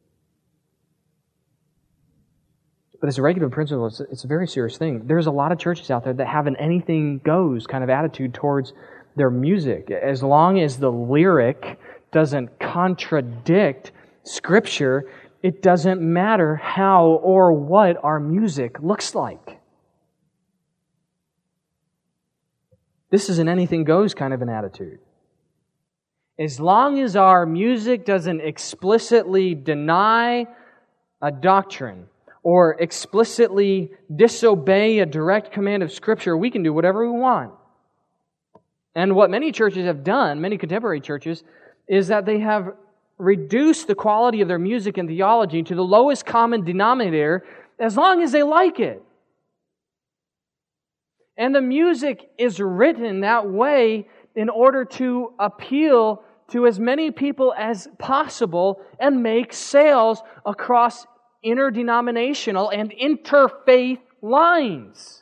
But as a regulative principle, it's a very serious thing. There's a lot of churches out there that have an anything goes kind of attitude towards their music. As long as the lyric doesn't contradict Scripture, it doesn't matter how or what our music looks like. This is an anything goes kind of an attitude. As long as our music doesn't explicitly deny a doctrine or explicitly disobey a direct command of Scripture, we can do whatever we want. And what many churches have done, many contemporary churches, is that they have reduced the quality of their music and theology to the lowest common denominator as long as they like it. And the music is written that way in order to appeal to as many people as possible and make sales across interdenominational and interfaith lines.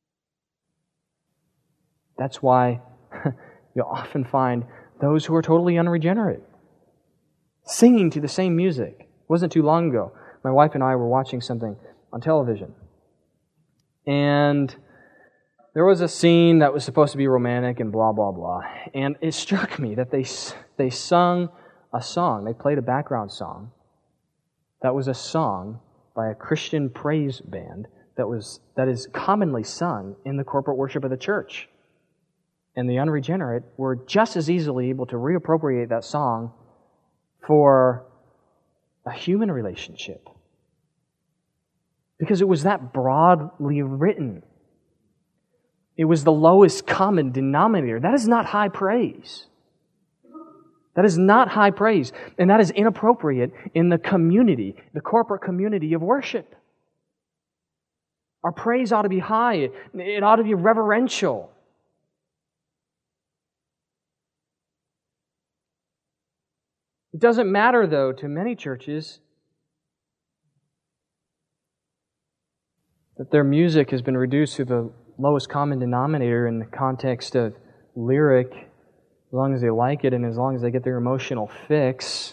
That's why you'll often find those who are totally unregenerate singing to the same music. It wasn't too long ago. My wife and I were watching something on television. And there was a scene that was supposed to be romantic and blah, blah, blah. And it struck me that they sung a song. They played a background song that was a song by a Christian praise band that is commonly sung in the corporate worship of the church. And the unregenerate were just as easily able to reappropriate that song for a human relationship. Because it was that broadly written. It was the lowest common denominator. That is not high praise. That is not high praise. And that is inappropriate in the community, the corporate community of worship. Our praise ought to be high. It ought to be reverential. It doesn't matter, though, to many churches that their music has been reduced to the lowest common denominator in the context of lyric, as long as they like it and as long as they get their emotional fix.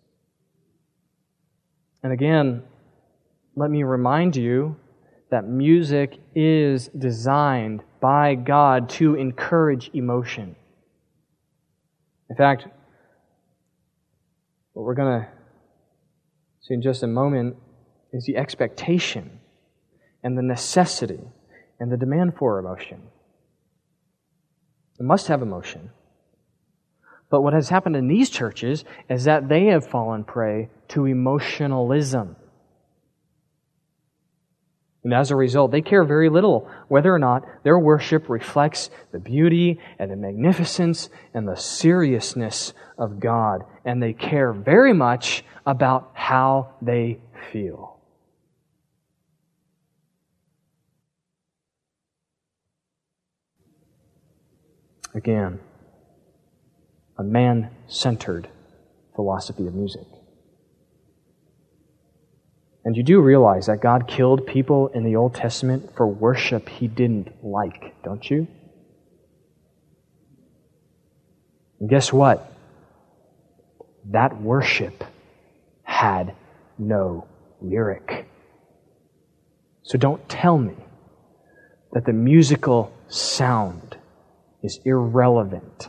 And again, let me remind you that music is designed by God to encourage emotion. In fact, what we're going to see in just a moment is the expectation and the necessity and the demand for emotion. It must have emotion. But what has happened in these churches is that they have fallen prey to emotionalism. And as a result, they care very little whether or not their worship reflects the beauty and the magnificence and the seriousness of God. And they care very much about how they feel. Again, a man-centered philosophy of music. And you do realize that God killed people in the Old Testament for worship He didn't like, don't you? And guess what? That worship had no lyric. So don't tell me that the musical sound is irrelevant.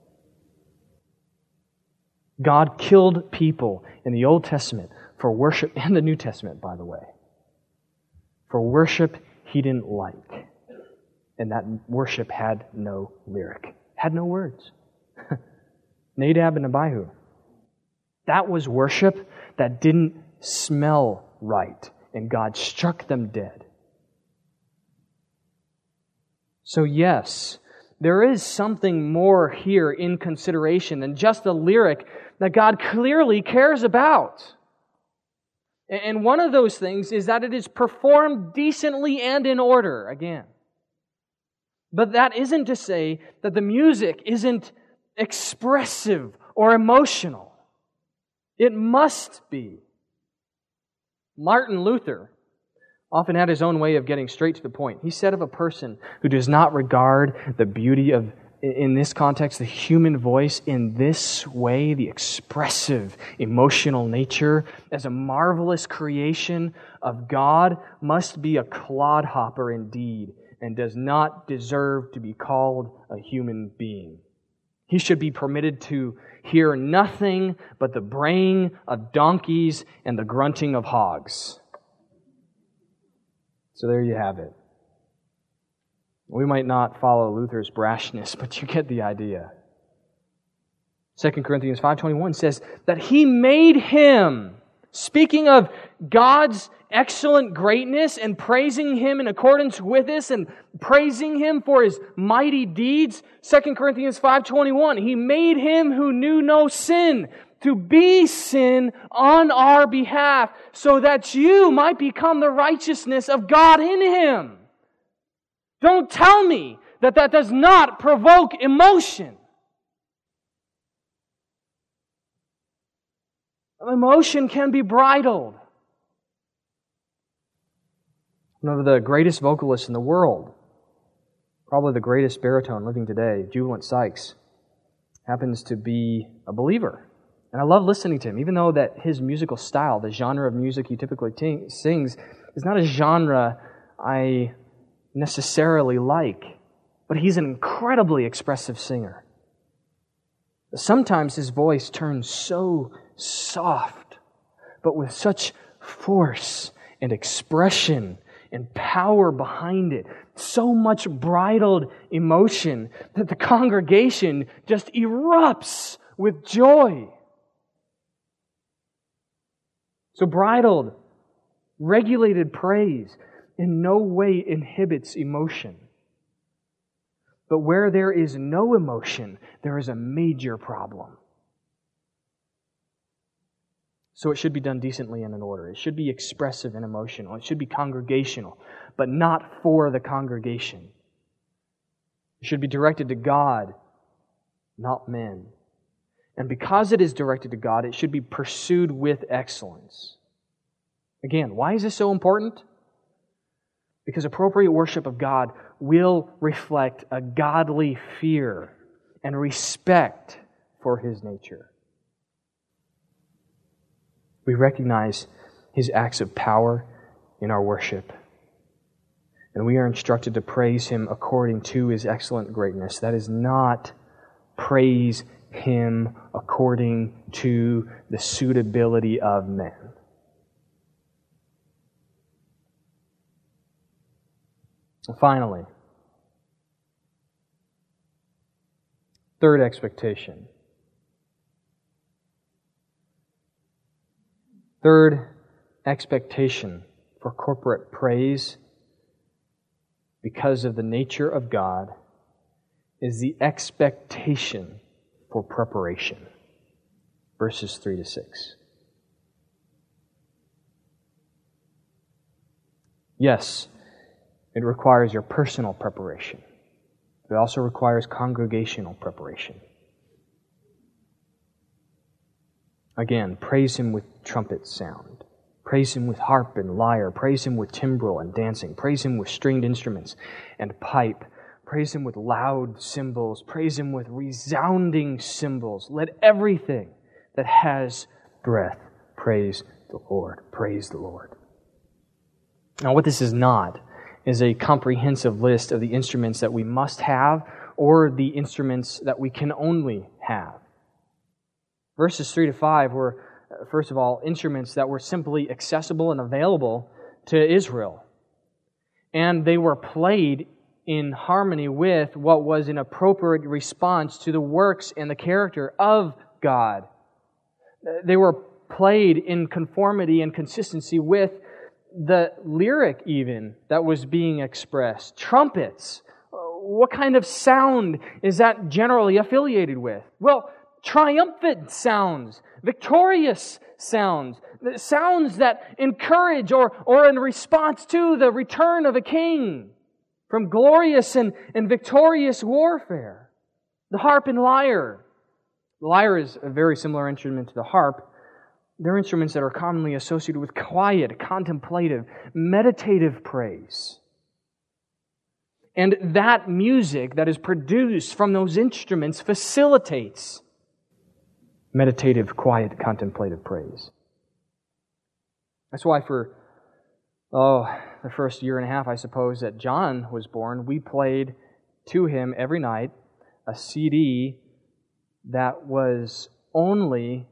God killed people in the Old Testament for worship, and the New Testament, by the way, for worship He didn't like. And that worship had no lyric, had no words. Nadab and Abihu. That was worship that didn't smell right, and God struck them dead. So yes, there is something more here in consideration than just the lyric that God clearly cares about. And one of those things is that it is performed decently and in order, again. But that isn't to say that the music isn't expressive or emotional. It must be. Martin Luther often had his own way of getting straight to the point. He said of a person who does not regard the beauty of, in this context, the human voice in this way, the expressive, emotional nature, as a marvelous creation of God, must be a clodhopper indeed, and does not deserve to be called a human being. He should be permitted to hear nothing but the braying of donkeys and the grunting of hogs. So there you have it. We might not follow Luther's brashness, but you get the idea. 2 Corinthians 5:21 says that He made Him, speaking of God's excellent greatness and praising Him in accordance with this and praising Him for His mighty deeds. 2 Corinthians 5:21, He made Him who knew no sin to be sin on our behalf so that you might become the righteousness of God in Him. Don't tell me that that does not provoke emotion. Emotion can be bridled. One of the greatest vocalists in the world, probably the greatest baritone living today, Jubilant Sykes, happens to be a believer. And I love listening to him, even though that his musical style, the genre of music he typically sings, is not a genre I necessarily like. But he's an incredibly expressive singer. Sometimes his voice turns so soft, but with such force and expression and power behind it, so much bridled emotion that the congregation just erupts with joy. So bridled, regulated praise in no way inhibits emotion. But where there is no emotion, there is a major problem. So it should be done decently and in order. It should be expressive and emotional. It should be congregational, but not for the congregation. It should be directed to God, not men. And because it is directed to God, it should be pursued with excellence. Again, why is this so important? Because appropriate worship of God will reflect a godly fear and respect for His nature. We recognize His acts of power in our worship. And we are instructed to praise Him according to His excellent greatness. That is not praise Him according to the suitability of men. And finally, third expectation. Third expectation for corporate praise because of the nature of God is the expectation for preparation. Verses 3 to 6. Yes, it requires your personal preparation. It also requires congregational preparation. Again, praise Him with trumpet sound. Praise Him with harp and lyre. Praise Him with timbrel and dancing. Praise Him with stringed instruments and pipe. Praise Him with loud cymbals. Praise Him with resounding cymbals. Let everything that has breath praise the Lord. Praise the Lord. Now, what this is not is a comprehensive list of the instruments that we must have or the instruments that we can only have. Verses 3 to 5 were, first of all, instruments that were simply accessible and available to Israel. And they were played in harmony with what was an appropriate response to the works and the character of God. They were played in conformity and consistency with the lyric even that was being expressed. Trumpets. What kind of sound is that generally affiliated with? Well, triumphant sounds, victorious sounds, sounds that encourage or in response to the return of a king from glorious and victorious warfare. The harp and lyre. The lyre is a very similar instrument to the harp. They're instruments that are commonly associated with quiet, contemplative, meditative praise. And that music that is produced from those instruments facilitates meditative, quiet, contemplative praise. That's why for, the first year and a half, I suppose, that John was born, we played to him every night a CD that was only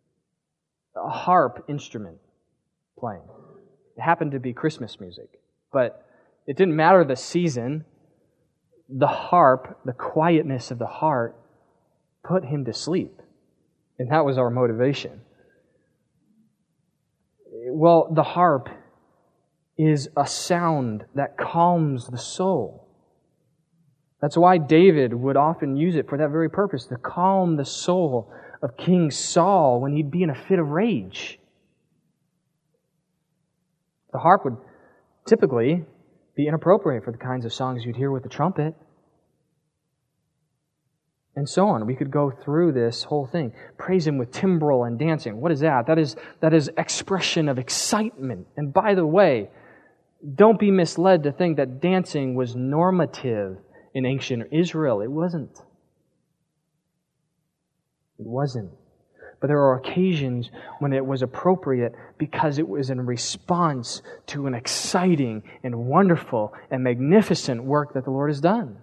a harp instrument playing. It happened to be Christmas music, but it didn't matter the season. The harp, the quietness of the harp, put him to sleep. And that was our motivation. Well, the harp is a sound that calms the soul. That's why David would often use it for that very purpose, to calm the soul of King Saul when he'd be in a fit of rage. The harp would typically be inappropriate for the kinds of songs you'd hear with the trumpet. And so on. We could go through this whole thing. Praise Him with timbrel and dancing. What is that? That is expression of excitement. And by the way, don't be misled to think that dancing was normative in ancient Israel. It wasn't. It wasn't. But there are occasions when it was appropriate because it was in response to an exciting and wonderful and magnificent work that the Lord has done.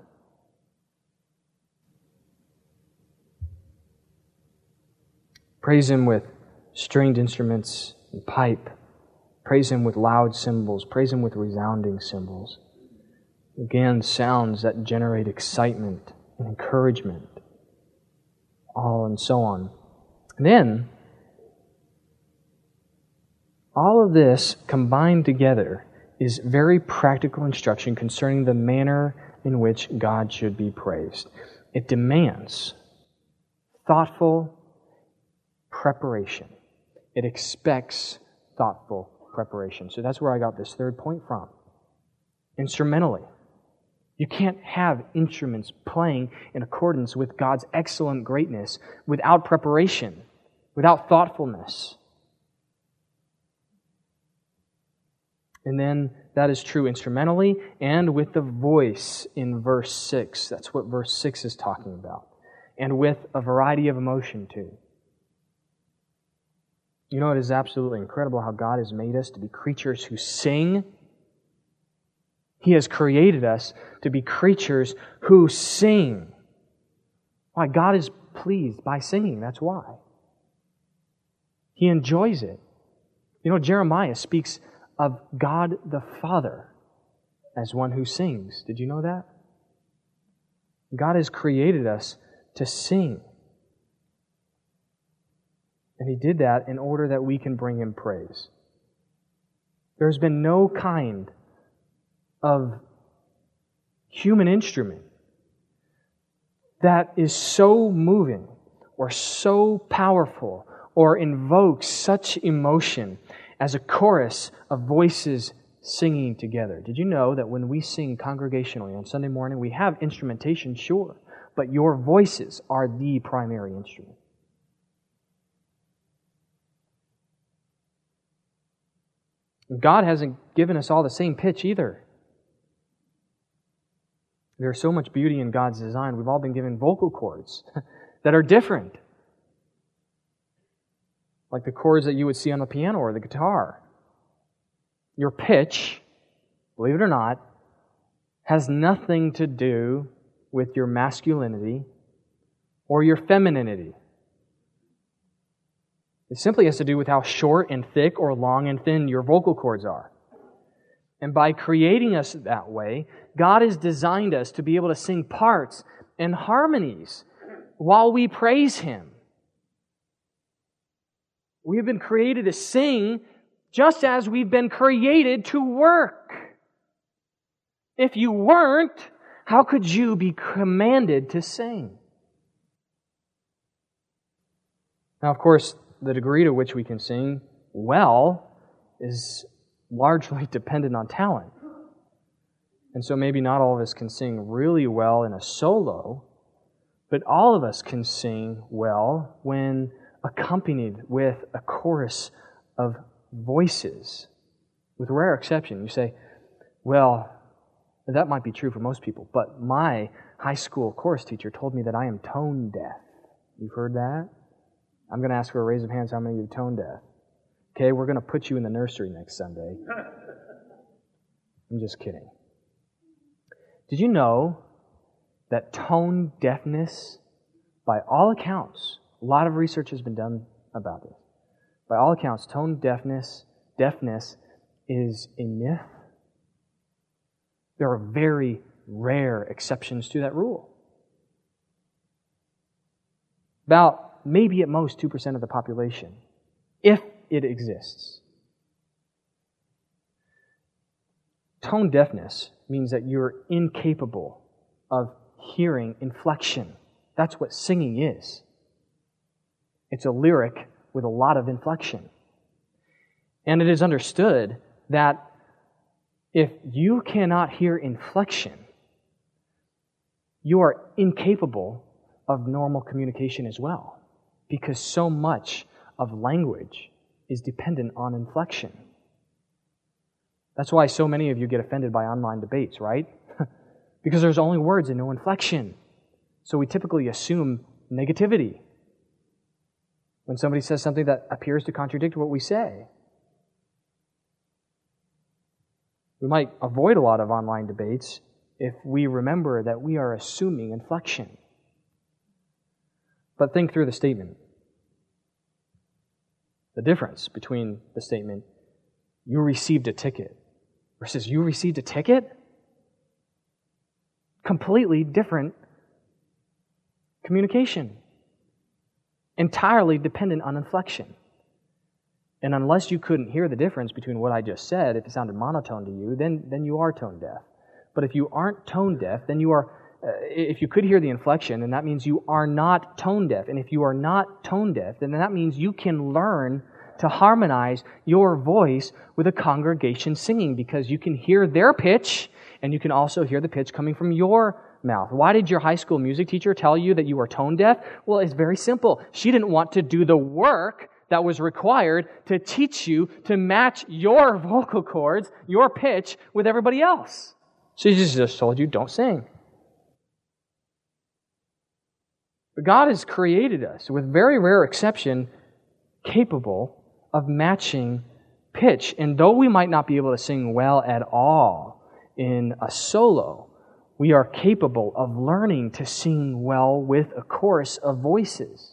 Praise Him with stringed instruments and pipe. Praise Him with loud cymbals. Praise Him with resounding cymbals. Again, sounds that generate excitement and encouragement. All and so on. And then, all of this combined together is very practical instruction concerning the manner in which God should be praised. It demands thoughtful preparation. It expects thoughtful preparation. So that's where I got this third point from. Instrumentally. You can't have instruments playing in accordance with God's excellent greatness without preparation, without thoughtfulness. And then that is true instrumentally and with the voice in verse 6. That's what verse 6 is talking about. And with a variety of emotion too. You know, it is absolutely incredible how God has made us to be creatures who sing. He has created us to be creatures who sing. Why? God is pleased by singing. That's why. He enjoys it. You know, Jeremiah speaks of God the Father as one who sings. Did you know that? God has created us to sing. And He did that in order that we can bring Him praise. There's been no kind of human instrument that is so moving or so powerful or invokes such emotion as a chorus of voices singing together. Did you know that when we sing congregationally on Sunday morning, we have instrumentation, sure, but your voices are the primary instrument. God hasn't given us all the same pitch either. There's so much beauty in God's design. We've all been given vocal cords that are different. Like the chords that you would see on the piano or the guitar. Your pitch, believe it or not, has nothing to do with your masculinity or your femininity. It simply has to do with how short and thick or long and thin your vocal cords are. And by creating us that way, God has designed us to be able to sing parts and harmonies while we praise Him. We have been created to sing just as we've been created to work. If you weren't, how could you be commanded to sing? Now, of course, the degree to which we can sing well is largely dependent on talent. And so maybe not all of us can sing really well in a solo, but all of us can sing well when accompanied with a chorus of voices. With rare exception, you say, well, that might be true for most people, but my high school chorus teacher told me that I am tone deaf. You've heard that? I'm going to ask for a raise of hands how many of you are tone deaf. Okay, we're going to put you in the nursery next Sunday. I'm just kidding. Did you know that tone deafness, by all accounts, a lot of research has been done about this. By all accounts, tone deafness is a myth. There are very rare exceptions to that rule. About maybe at most 2% of the population, if it exists. Tone deafness means that you're incapable of hearing inflection. That's what singing is. It's a lyric with a lot of inflection. And it is understood that if you cannot hear inflection, you are incapable of normal communication as well, because so much of language is dependent on inflection. That's why so many of you get offended by online debates, right? Because there's only words and no inflection. So we typically assume negativity when somebody says something that appears to contradict what we say. We might avoid a lot of online debates if we remember that we are assuming inflection. But think through the statement. The difference between the statement, you received a ticket, versus you received a ticket? Completely different communication. Entirely dependent on inflection. And unless you couldn't hear the difference between what I just said, if it sounded monotone to you, then you are tone deaf. But if you aren't tone deaf, then you are, if you could hear the inflection, then that means you are not tone deaf. And if you are not tone deaf, then that means you can learn to harmonize your voice with a congregation singing, because you can hear their pitch and you can also hear the pitch coming from your mouth. Why did your high school music teacher tell you that you were tone deaf? Well, it's very simple. She didn't want to do the work that was required to teach you to match your vocal cords, your pitch, with everybody else. She just told you, don't sing. But God has created us, with very rare exception, capable of matching pitch. And though we might not be able to sing well at all in a solo, we are capable of learning to sing well with a chorus of voices.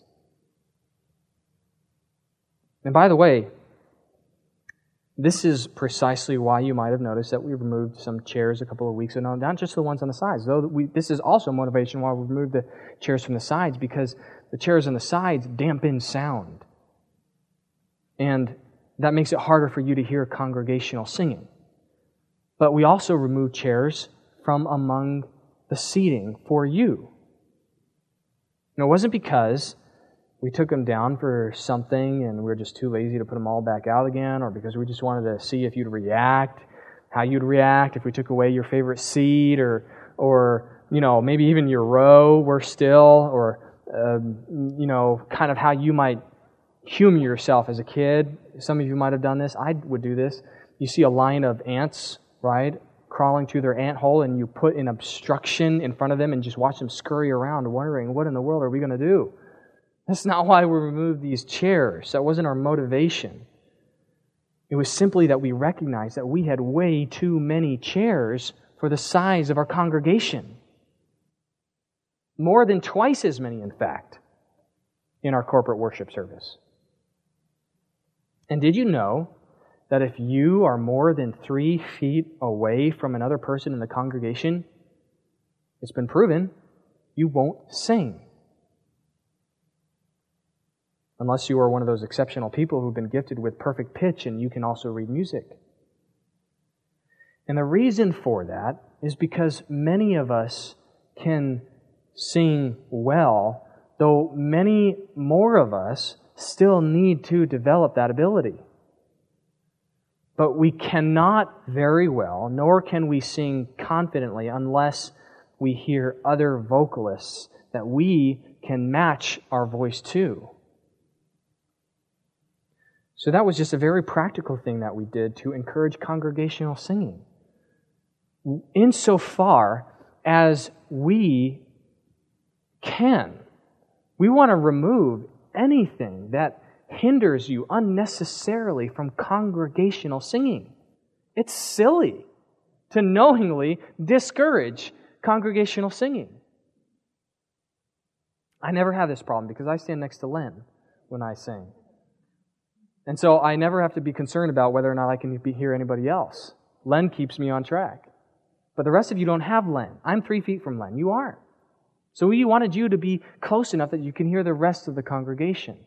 And by the way, this is precisely why you might have noticed that we removed some chairs a couple of weeks ago, not just the ones on the sides. This is also motivation why we removed the chairs from the sides, because the chairs on the sides dampen sound. And that makes it harder for you to hear congregational singing. But we also removed chairs from among the seating for you. And it wasn't because we took them down for something and we were just too lazy to put them all back out again, or because we just wanted to see if you'd react, how you'd react if we took away your favorite seat, or maybe even your row were still, or kind of how you might humor yourself as a kid. Some of you might have done this. I would do this. You see a line of ants, right, crawling through their ant hole, and you put an obstruction in front of them and just watch them scurry around wondering, what in the world are we going to do? That's not why we removed these chairs. That wasn't our motivation. It was simply that we recognized that we had way too many chairs for the size of our congregation. More than twice as many, in fact, in our corporate worship service. And did you know that if you are more than 3 feet away from another person in the congregation, it's been proven, you won't sing. Unless you are one of those exceptional people who've been gifted with perfect pitch and you can also read music. And the reason for that is because many of us can sing well, though many more of us still need to develop that ability. But we cannot very well, nor can we sing confidently unless we hear other vocalists that we can match our voice to. So that was just a very practical thing that we did to encourage congregational singing. Insofar as we can, we want to remove anything that hinders you unnecessarily from congregational singing. It's silly to knowingly discourage congregational singing. I never have this problem because I stand next to Len when I sing. And so I never have to be concerned about whether or not I can hear anybody else. Len keeps me on track. But the rest of you don't have Len. I'm 3 feet from Len. You aren't. So He wanted you to be close enough that you can hear the rest of the congregation.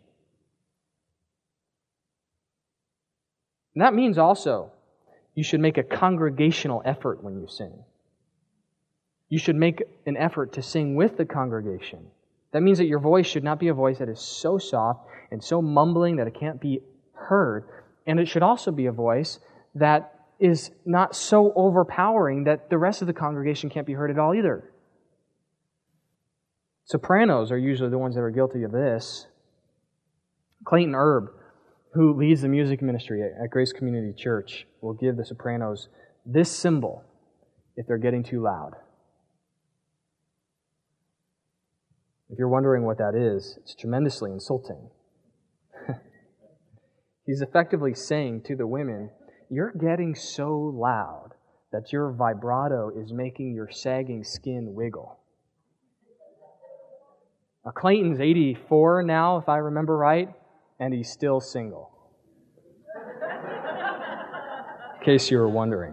And that means also you should make a congregational effort when you sing. You should make an effort to sing with the congregation. That means that your voice should not be a voice that is so soft and so mumbling that it can't be heard. And it should also be a voice that is not so overpowering that the rest of the congregation can't be heard at all either. Sopranos are usually the ones that are guilty of this. Clayton Erb, who leads the music ministry at Grace Community Church, will give the sopranos this symbol if they're getting too loud. If you're wondering what that is, it's tremendously insulting. He's effectively saying to the women, you're getting so loud that your vibrato is making your sagging skin wiggle. Now, Clayton's 84 now, if I remember right, and he's still single. In case you were wondering.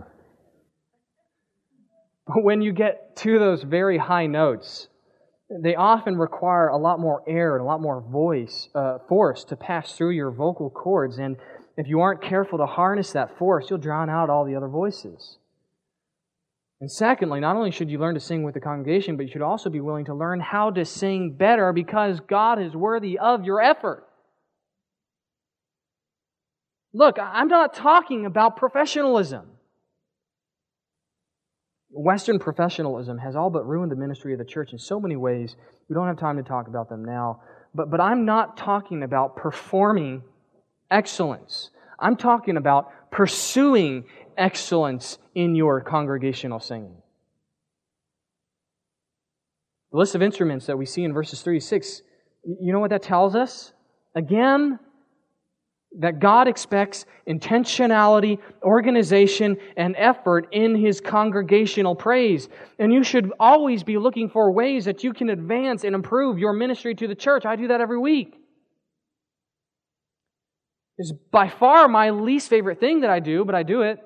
But when you get to those very high notes, they often require a lot more air and a lot more force to pass through your vocal cords. And if you aren't careful to harness that force, you'll drown out all the other voices. And secondly, not only should you learn to sing with the congregation, but you should also be willing to learn how to sing better because God is worthy of your effort. Look, I'm not talking about professionalism. Western professionalism has all but ruined the ministry of the church in so many ways. We don't have time to talk about them now. But I'm not talking about performing excellence. I'm talking about pursuing excellence in your congregational singing. The list of instruments that we see in verses 3 to 6, you know what that tells us? Again, that God expects intentionality, organization, and effort in His congregational praise. And you should always be looking for ways that you can advance and improve your ministry to the church. I do that every week. It's by far my least favorite thing that I do, but I do it.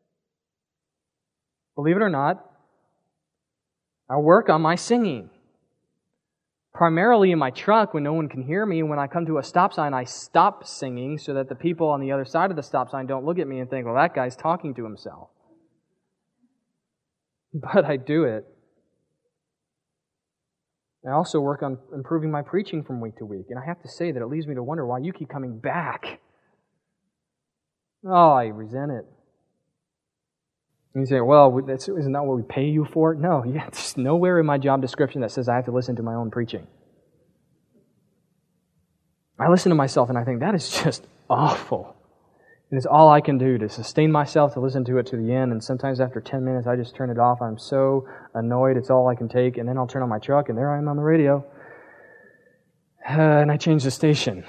Believe it or not, I work on my singing. Primarily in my truck when no one can hear me. When I come to a stop sign, I stop singing so that the people on the other side of the stop sign don't look at me and think, well, that guy's talking to himself. But I do it. I also work on improving my preaching from week to week. And I have to say that it leads me to wonder why you keep coming back. Oh, I resent it. And you say, well, isn't that what we pay you for? No, there's nowhere in my job description that says I have to listen to my own preaching. I listen to myself and I think, that is just awful. And it's all I can do to sustain myself, to listen to it to the end. And sometimes after 10 minutes, I just turn it off. I'm so annoyed. It's all I can take. And then I'll turn on my truck and there I am on the radio. And I change the station.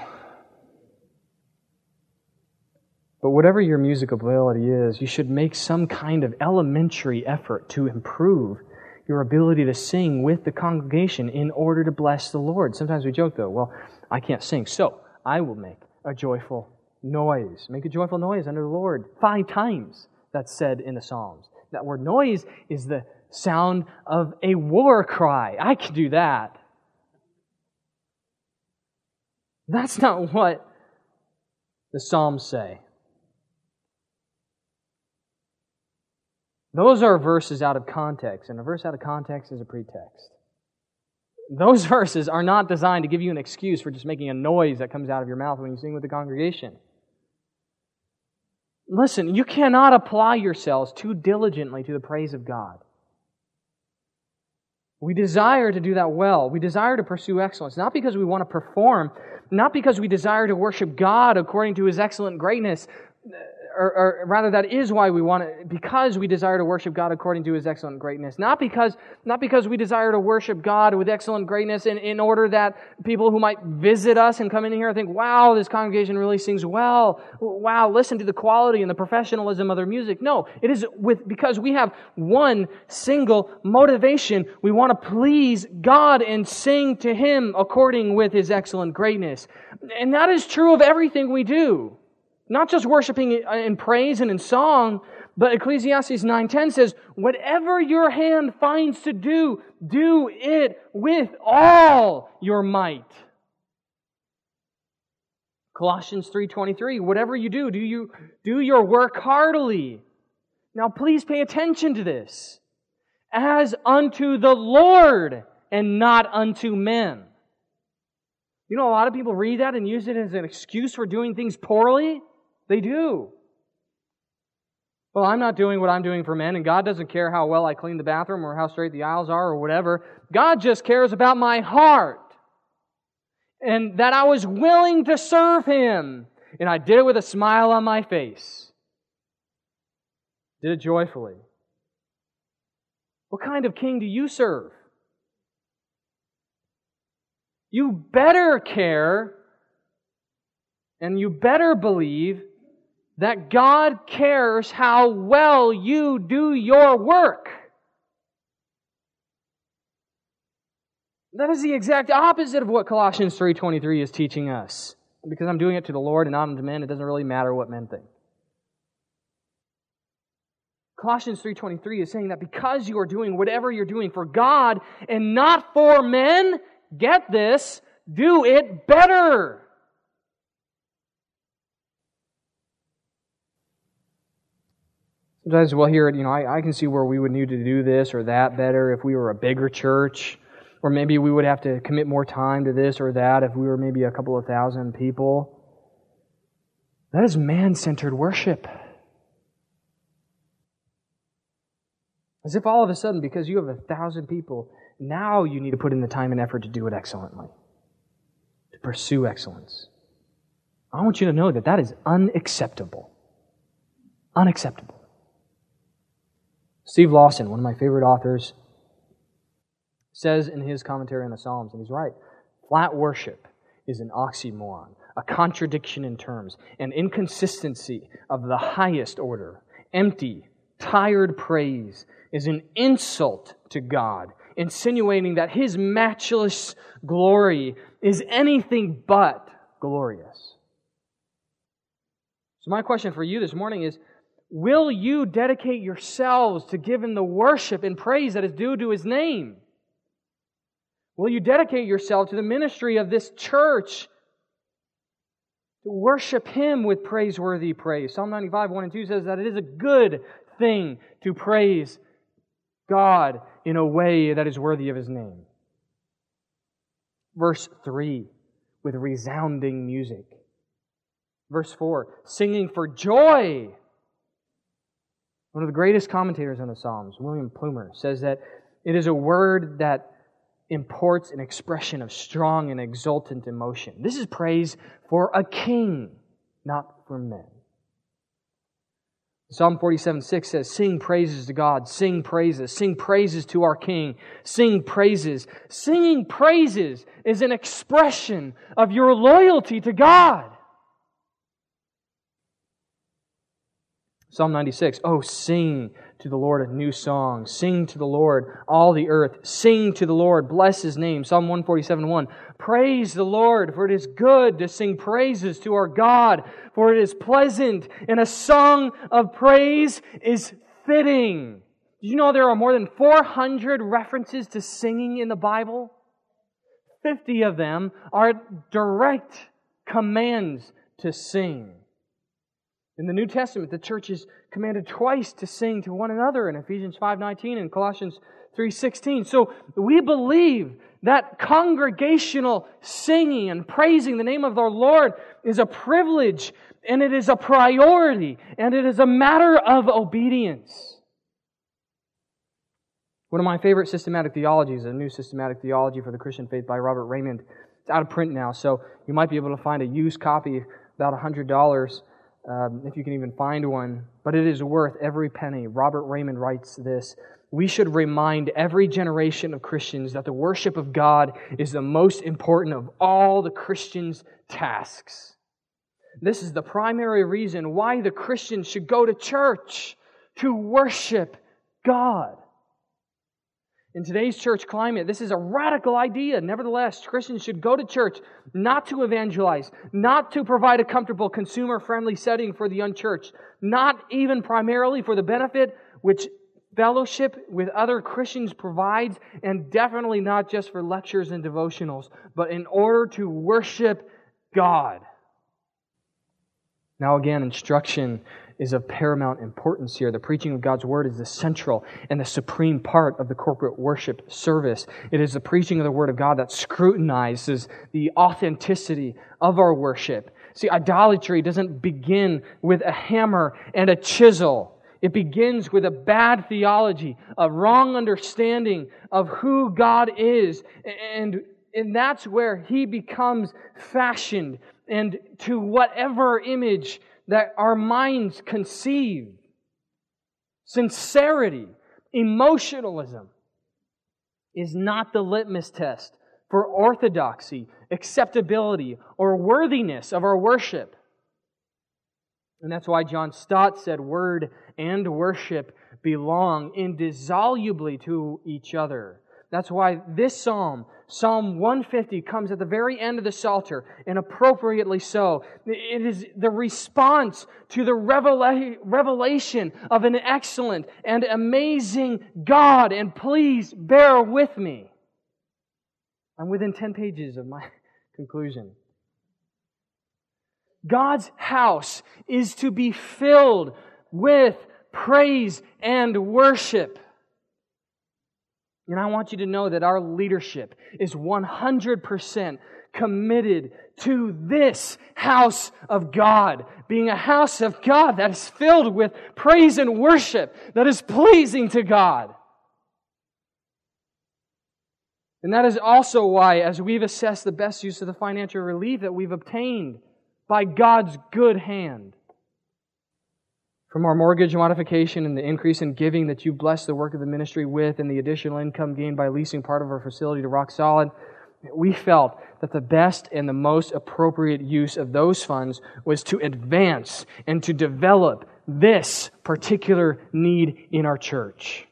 But whatever your musical ability is, you should make some kind of elementary effort to improve your ability to sing with the congregation in order to bless the Lord. Sometimes we joke, though, well, I can't sing, so I will make a joyful noise. Make a joyful noise unto the Lord. 5 times that's said in the Psalms. That word noise is the sound of a war cry. I can do that. That's not what the Psalms say. Those are verses out of context, and a verse out of context is a pretext. Those verses are not designed to give you an excuse for just making a noise that comes out of your mouth when you sing with the congregation. Listen, you cannot apply yourselves too diligently to the praise of God. We desire to do that well. We desire to pursue excellence, not because we want to perform, not because we desire to worship God according to His excellent greatness, or rather that is why we want it, because we desire to worship God according to His excellent greatness. Not because we desire to worship God with excellent greatness in order that people who might visit us and come in here and think, wow, this congregation really sings well. Wow, listen to the quality and the professionalism of their music. No, it is because we have one single motivation. We want to please God and sing to Him according with His excellent greatness. And that is true of everything we do. Not just worshiping in praise and in song, But Ecclesiastes 9:10 says, whatever your hand finds to do, do it with all your might. Colossians 3:23, whatever you do your work heartily. Now please pay attention to this. As unto the Lord and not unto men. You know, a lot of people read that and use it as an excuse for doing things poorly. They do. Well, I'm not doing what I'm doing for men, and God doesn't care how well I clean the bathroom or how straight the aisles are or whatever. God just cares about my heart. And that I was willing to serve Him. And I did it with a smile on my face. Did it joyfully. What kind of king do you serve? You better care and you better believe that God cares how well you do your work. That is the exact opposite of what Colossians 3:23 is teaching us. Because I'm doing it to the Lord and not unto men, it doesn't really matter what men think. Colossians 3:23 is saying that because you are doing whatever you're doing for God and not for men, get this, do it better. Sometimes we'll hear it, I can see where we would need to do this or that better if we were a bigger church. Or maybe we would have to commit more time to this or that if we were maybe a couple of thousand people. That is man-centered worship. As if all of a sudden, because you have 1,000 people, now you need to put in the time and effort to do it excellently. To pursue excellence. I want you to know that that is unacceptable. Unacceptable. Steve Lawson, one of my favorite authors, says in his commentary on the Psalms, and he's right, flat worship is an oxymoron, a contradiction in terms, an inconsistency of the highest order. Empty, tired praise is an insult to God, insinuating that His matchless glory is anything but glorious. So my question for you this morning is, will you dedicate yourselves to giving the worship and praise that is due to His name? Will you dedicate yourself to the ministry of this church to worship Him with praiseworthy praise? Psalm 95, 1 and 2 says that it is a good thing to praise God in a way that is worthy of His name. Verse 3, with resounding music. Verse 4, singing for joy. One of the greatest commentators on the Psalms, William Plumer, says that it is a word that imports an expression of strong and exultant emotion. This is praise for a king, not for men. Psalm 47:6 says, sing praises to God, sing praises to our King, sing praises. Singing praises is an expression of your loyalty to God. Psalm 96, oh, sing to the Lord a new song. Sing to the Lord, all the earth. Sing to the Lord, bless His name. Psalm 147:1, praise the Lord, for it is good to sing praises to our God, for it is pleasant, and a song of praise is fitting. Did you know there are more than 400 references to singing in the Bible? 50 of them are direct commands to sing. In the New Testament, the church is commanded twice to sing to one another in Ephesians 5:19 and Colossians 3:16. So we believe that congregational singing and praising the name of our Lord is a privilege, and it is a priority, and it is a matter of obedience. One of my favorite systematic theologies, a new systematic theology for the Christian faith by Robert Raymond. It's out of print now, so you might be able to find a used copy, about $100, if you can even find one. But it is worth every penny. Robert Raymond writes this: we should remind every generation of Christians that the worship of God is the most important of all the Christians' tasks. This is the primary reason why the Christian should go to church, to worship God. In today's church climate, this is a radical idea. Nevertheless, Christians should go to church not to evangelize, not to provide a comfortable, consumer-friendly setting for the unchurched, not even primarily for the benefit which fellowship with other Christians provides, and definitely not just for lectures and devotionals, but in order to worship God. Now again, instruction is of paramount importance here. The preaching of God's Word is the central and the supreme part of the corporate worship service. It is the preaching of the Word of God that scrutinizes the authenticity of our worship. See, idolatry doesn't begin with a hammer and a chisel. It begins with a bad theology, a wrong understanding of who God is. And that's where He becomes fashioned and to whatever image that our minds conceive. Sincerity, emotionalism is not the litmus test for orthodoxy, acceptability, or worthiness of our worship. And that's why John Stott said word and worship belong indissolubly to each other. That's why this psalm, Psalm 150, comes at the very end of the Psalter, and appropriately so. It is the response to the revelation of an excellent and amazing God. And please bear with me. I'm within 10 pages of my conclusion. God's house is to be filled with praise and worship. And I want you to know that our leadership is 100% committed to this house of God, being a house of God that is filled with praise and worship that is pleasing to God. And that is also why, as we've assessed the best use of the financial relief that we've obtained by God's good hand, from our mortgage modification and the increase in giving that you blessed the work of the ministry with, and the additional income gained by leasing part of our facility to Rock Solid, we felt that the best and the most appropriate use of those funds was to advance and to develop this particular need in our church.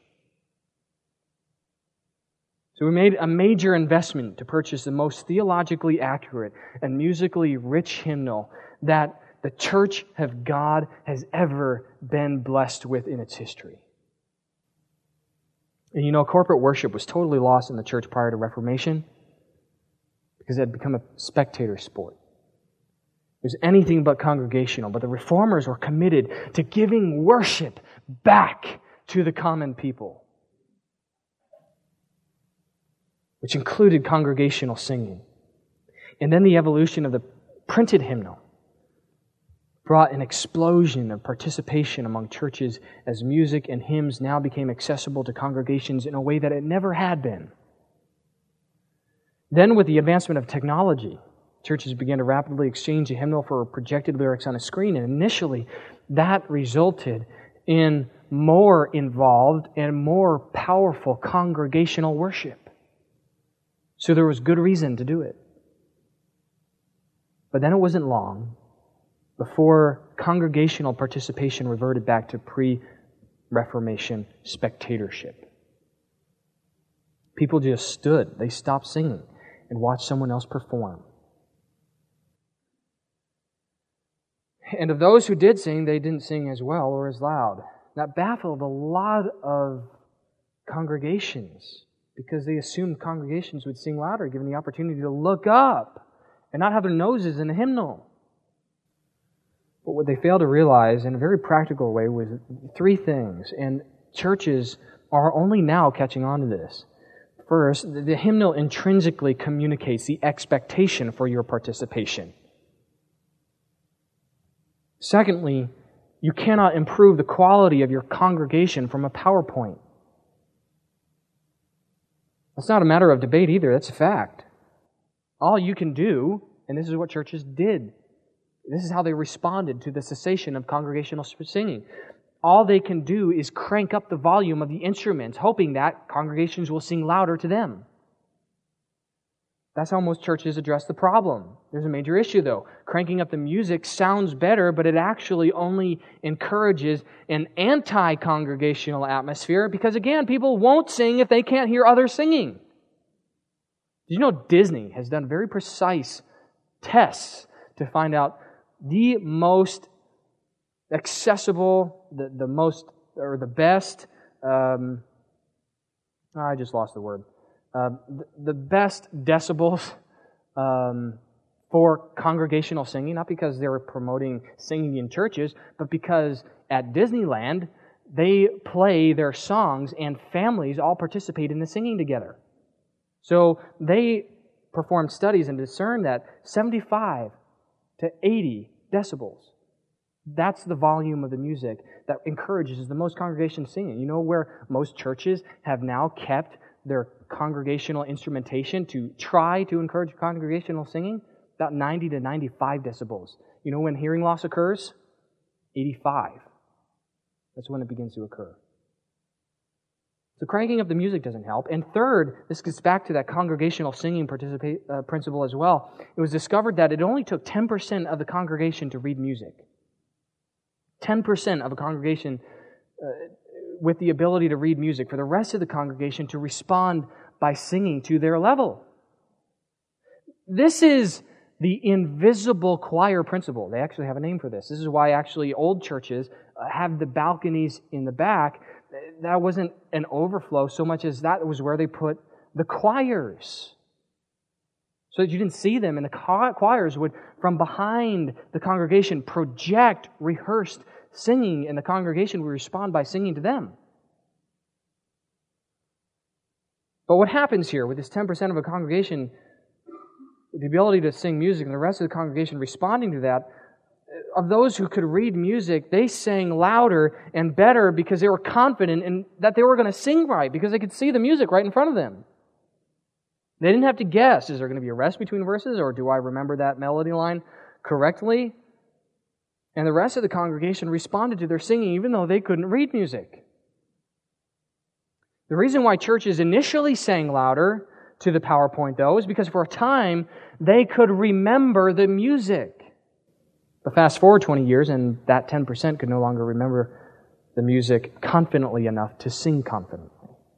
So we made a major investment to purchase the most theologically accurate and musically rich hymnal that the Church of God has ever been blessed with in its history. And you know, corporate worship was totally lost in the church prior to Reformation because it had become a spectator sport. It was anything but congregational, but the Reformers were committed to giving worship back to the common people, which included congregational singing. And then the evolution of the printed hymnal brought an explosion of participation among churches as music and hymns now became accessible to congregations in a way that it never had been. Then, with the advancement of technology, churches began to rapidly exchange a hymnal for projected lyrics on a screen, and initially that resulted in more involved and more powerful congregational worship. So there was good reason to do it. But then it wasn't long before congregational participation reverted back to pre-Reformation spectatorship. People just stood, they stopped singing, and watched someone else perform. And of those who did sing, they didn't sing as well or as loud. That baffled a lot of congregations because they assumed congregations would sing louder, given the opportunity to look up and not have their noses in the hymnal. But what they failed to realize in a very practical way was three things, and churches are only now catching on to this. First, the hymnal intrinsically communicates the expectation for your participation. Secondly, you cannot improve the quality of your congregation from a PowerPoint. That's not a matter of debate either, that's a fact. All you can do, and this is what churches did, this is how they responded to the cessation of congregational singing. All they can do is crank up the volume of the instruments, hoping that congregations will sing louder to them. That's how most churches address the problem. There's a major issue, though. Cranking up the music sounds better, but it actually only encourages an anti-congregational atmosphere because, again, people won't sing if they can't hear others singing. Did you know Disney has done very precise tests to find out the most accessible, the most, or the best, I just lost the word. The best decibels for congregational singing, not because they were promoting singing in churches, but because at Disneyland, they play their songs and families all participate in the singing together. So they performed studies and discerned that 75 to 80 decibels, that's the volume of the music that encourages the most congregation singing. You know where most churches have now kept their congregational instrumentation to try to encourage congregational singing? About 90 to 95 decibels. You know when hearing loss occurs? 85. That's when it begins to occur. So cranking up the music doesn't help. And third, this gets back to that congregational singing principle as well. It was discovered that it only took 10% of the congregation to read music. 10% of a congregation with the ability to read music, for the rest of the congregation to respond by singing to their level. This is the invisible choir principle. They actually have a name for this. This is why actually old churches have the balconies in the back. That wasn't an overflow so much as that was where they put the choirs. So that you didn't see them, and the choirs would, from behind the congregation, project rehearsed singing, and the congregation would respond by singing to them. But what happens here with this 10% of a congregation, with the ability to sing music, and the rest of the congregation responding to that, of those who could read music, they sang louder and better because they were confident in that they were going to sing right, because they could see the music right in front of them. They didn't have to guess, is there going to be a rest between verses, or do I remember that melody line correctly? And the rest of the congregation responded to their singing even though they couldn't read music. The reason why churches initially sang louder to the PowerPoint, though, is because for a time they could remember the music. But fast forward 20 years and that 10% could no longer remember the music confidently enough to sing confidently.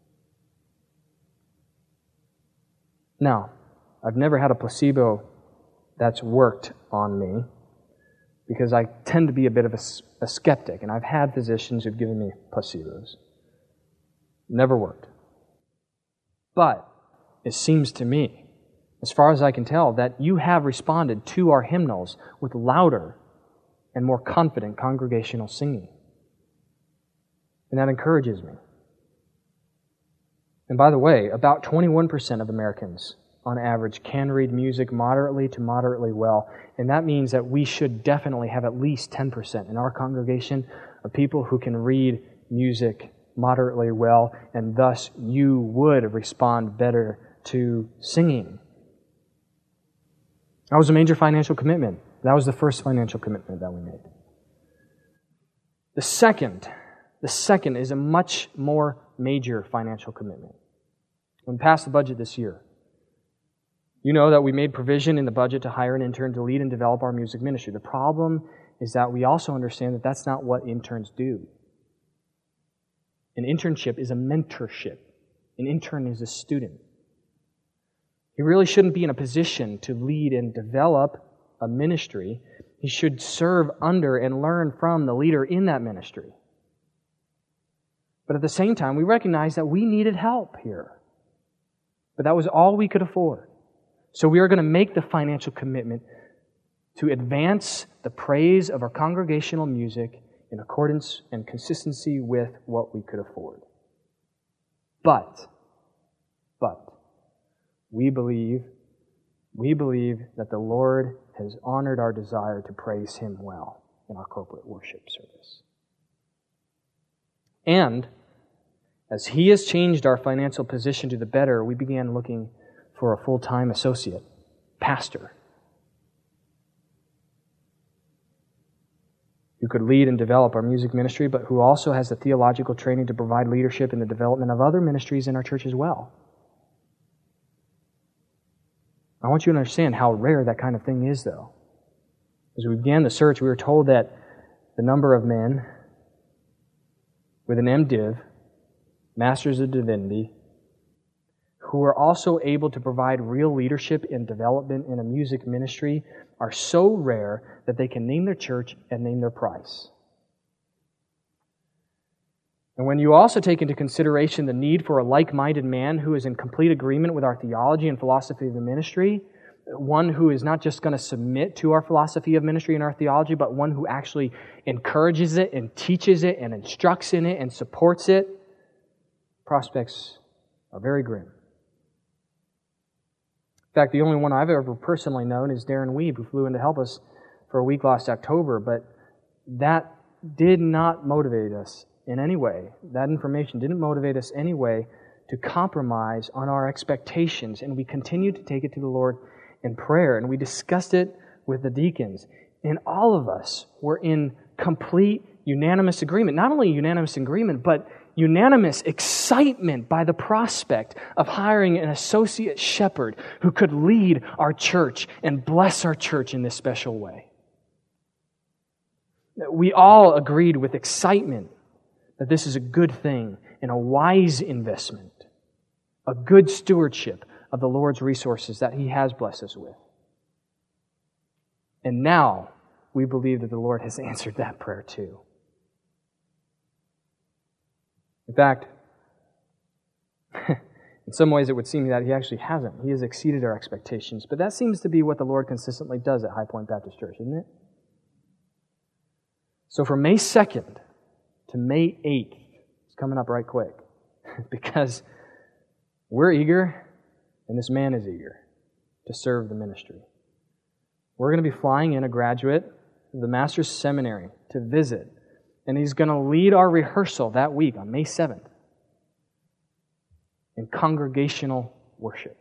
Now, I've never had a placebo that's worked on me because I tend to be a bit of a skeptic, and I've had physicians who've given me placebos. Never worked. But it seems to me, as far as I can tell, that you have responded to our hymnals with louder and more confident congregational singing. And that encourages me. And by the way, about 21% of Americans, on average, can read music moderately to moderately well. And that means that we should definitely have at least 10% in our congregation of people who can read music moderately well, and thus you would respond better to singing. That was a major financial commitment. That was the first financial commitment that we made. The second is a much more major financial commitment. When we passed the budget this year, you know that we made provision in the budget to hire an intern to lead and develop our music ministry. The problem is that we also understand that that's not what interns do. An internship is a mentorship. An intern is a student. He really shouldn't be in a position to lead and develop a ministry. He should serve under and learn from the leader in that ministry. But at the same time, we recognize that we needed help here. But that was all we could afford. So we are going to make the financial commitment to advance the praise of our congregational music in accordance and consistency with what we could afford. But we believe that the Lord has honored our desire to praise Him well in our corporate worship service. And as He has changed our financial position to the better, we began looking for a full-time associate, pastor, who could lead and develop our music ministry, but who also has the theological training to provide leadership in the development of other ministries in our church as well. I want you to understand how rare that kind of thing is, though. As we began the search, we were told that the number of men with an MDiv, Masters of Divinity, who are also able to provide real leadership and development in a music ministry are so rare that they can name their church and name their price. And when you also take into consideration the need for a like-minded man who is in complete agreement with our theology and philosophy of the ministry, one who is not just going to submit to our philosophy of ministry and our theology, but one who actually encourages it and teaches it and instructs in it and supports it, prospects are very grim. In fact, the only one I've ever personally known is Darren Weeb, who flew in to help us for a week last October, but that did not motivate us in any way. That information didn't motivate us any way to compromise on our expectations, and we continued to take it to the Lord in prayer, and we discussed it with the deacons. And all of us were in complete unanimous agreement. Not only unanimous agreement, but unanimous excitement by the prospect of hiring an associate shepherd who could lead our church and bless our church in this special way. We all agreed with excitement that this is a good thing and a wise investment, a good stewardship of the Lord's resources that He has blessed us with. And now we believe that the Lord has answered that prayer too. In fact, in some ways it would seem that He actually hasn't. He has exceeded our expectations. But that seems to be what the Lord consistently does at High Point Baptist Church, isn't it? So from May 2nd to May 8th, it's coming up right quick, because we're eager, and this man is eager to serve the ministry. We're going to be flying in a graduate of the Master's Seminary to visit, and he's going to lead our rehearsal that week on May 7th in congregational worship.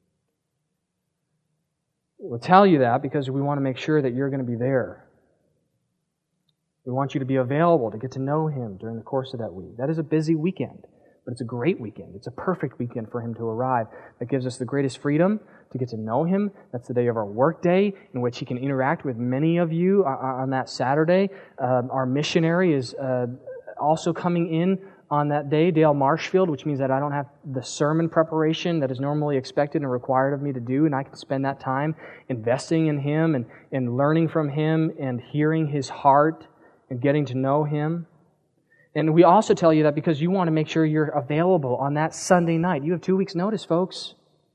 We'll tell you that because we want to make sure that you're going to be there. We want you to be available to get to know Him during the course of that week. That is a busy weekend, but it's a great weekend. It's a perfect weekend for Him to arrive. That gives us the greatest freedom to get to know Him. That's the day of our work day in which He can interact with many of you on that Saturday. Our missionary is also coming in on that day, Dale Marshfield, which means that I don't have the sermon preparation that is normally expected and required of me to do, and I can spend that time investing in him and learning from him and hearing his heart and getting to know Him. And we also tell you that because you want to make sure you're available on that Sunday night. You have 2 weeks' notice, folks.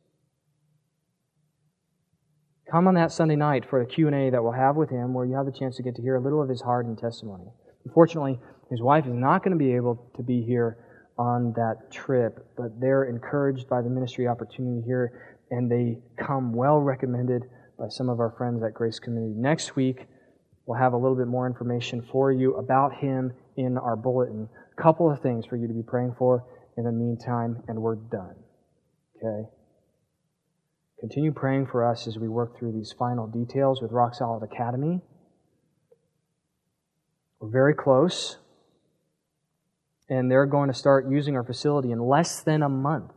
Come on that Sunday night for a Q&A that we'll have with him, where you have the chance to get to hear a little of his heart and testimony. Unfortunately, his wife is not going to be able to be here on that trip, but they're encouraged by the ministry opportunity here, and they come well recommended by some of our friends at Grace Community. Next week, we'll have a little bit more information for you about him in our bulletin. A couple of things for you to be praying for in the meantime, and we're done. Okay? Continue praying for us as we work through these final details with Rock Solid Academy. We're very close, and they're going to start using our facility in less than a month.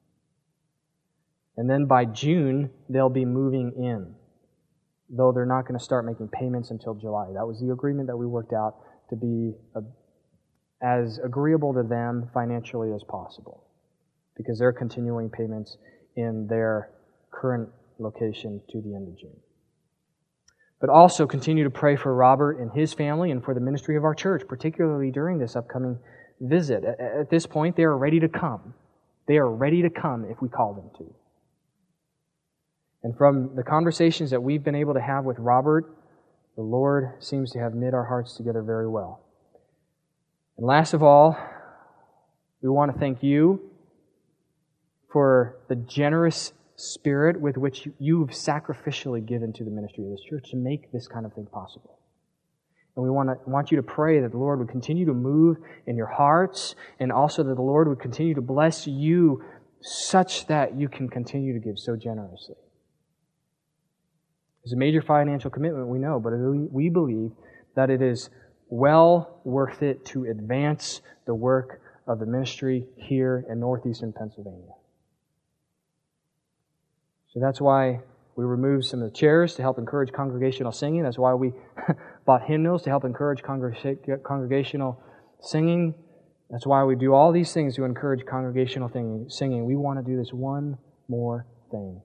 And then by June, they'll be moving in, though they're not going to start making payments until July. That was the agreement that we worked out to be as agreeable to them financially as possible, because they're continuing payments in their current location to the end of June. But also continue to pray for Robert and his family and for the ministry of our church, particularly during this upcoming visit. At this point, they are ready to come. They are ready to come if we call them to. And from the conversations that we've been able to have with Robert, the Lord seems to have knit our hearts together very well. And last of all, we want to thank you for the generous spirit with which you've sacrificially given to the ministry of this church to make this kind of thing possible. And we want you to pray that the Lord would continue to move in your hearts, and also that the Lord would continue to bless you such that you can continue to give so generously. It's a major financial commitment, we know, but we believe that it is well worth it to advance the work of the ministry here in northeastern Pennsylvania. So that's why We removed some of the chairs to help encourage congregational singing. That's why we bought hymnals to help encourage congregational singing. That's why we do all these things to encourage congregational singing. We want to do this one more thing.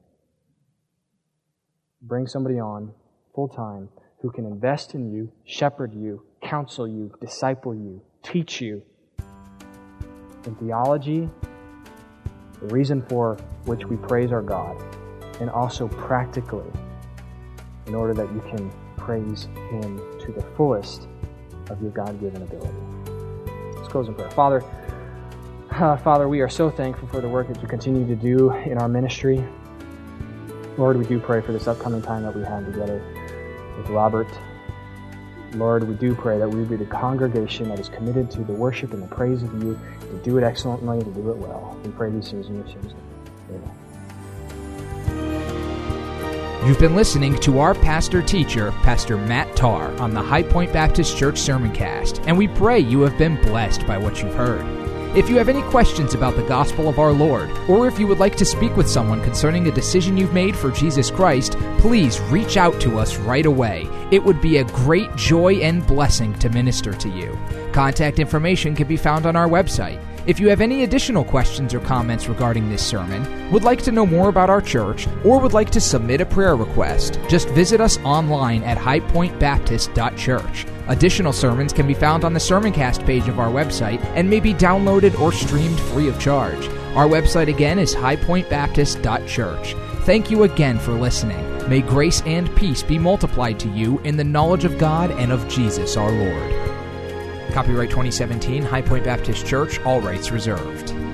Bring somebody on full-time who can invest in you, shepherd you, counsel you, disciple you, teach you in theology, the reason for which we praise our God, and also practically in order that you can praise Him to the fullest of your God-given ability. Let's close in prayer. Father, we are so thankful for the work that you continue to do in our ministry. Lord, we do pray for this upcoming time that we have together with Robert. Lord, we do pray that we would be the congregation that is committed to the worship and the praise of you, to do it excellently, to do it well. We pray these things in your son's name. Amen. You've been listening to our pastor-teacher, Pastor Matt Tarr, on the High Point Baptist Church Sermoncast, and we pray you have been blessed by what you've heard. If you have any questions about the gospel of our Lord, or if you would like to speak with someone concerning a decision you've made for Jesus Christ, please reach out to us right away. It would be a great joy and blessing to minister to you. Contact information can be found on our website. If you have any additional questions or comments regarding this sermon, would like to know more about our church, or would like to submit a prayer request, just visit us online at highpointbaptist.church. Additional sermons can be found on the Sermoncast page of our website and may be downloaded or streamed free of charge. Our website again is highpointbaptist.church. Thank you again for listening. May grace and peace be multiplied to you in the knowledge of God and of Jesus our Lord. Copyright 2017, High Point Baptist Church, all rights reserved.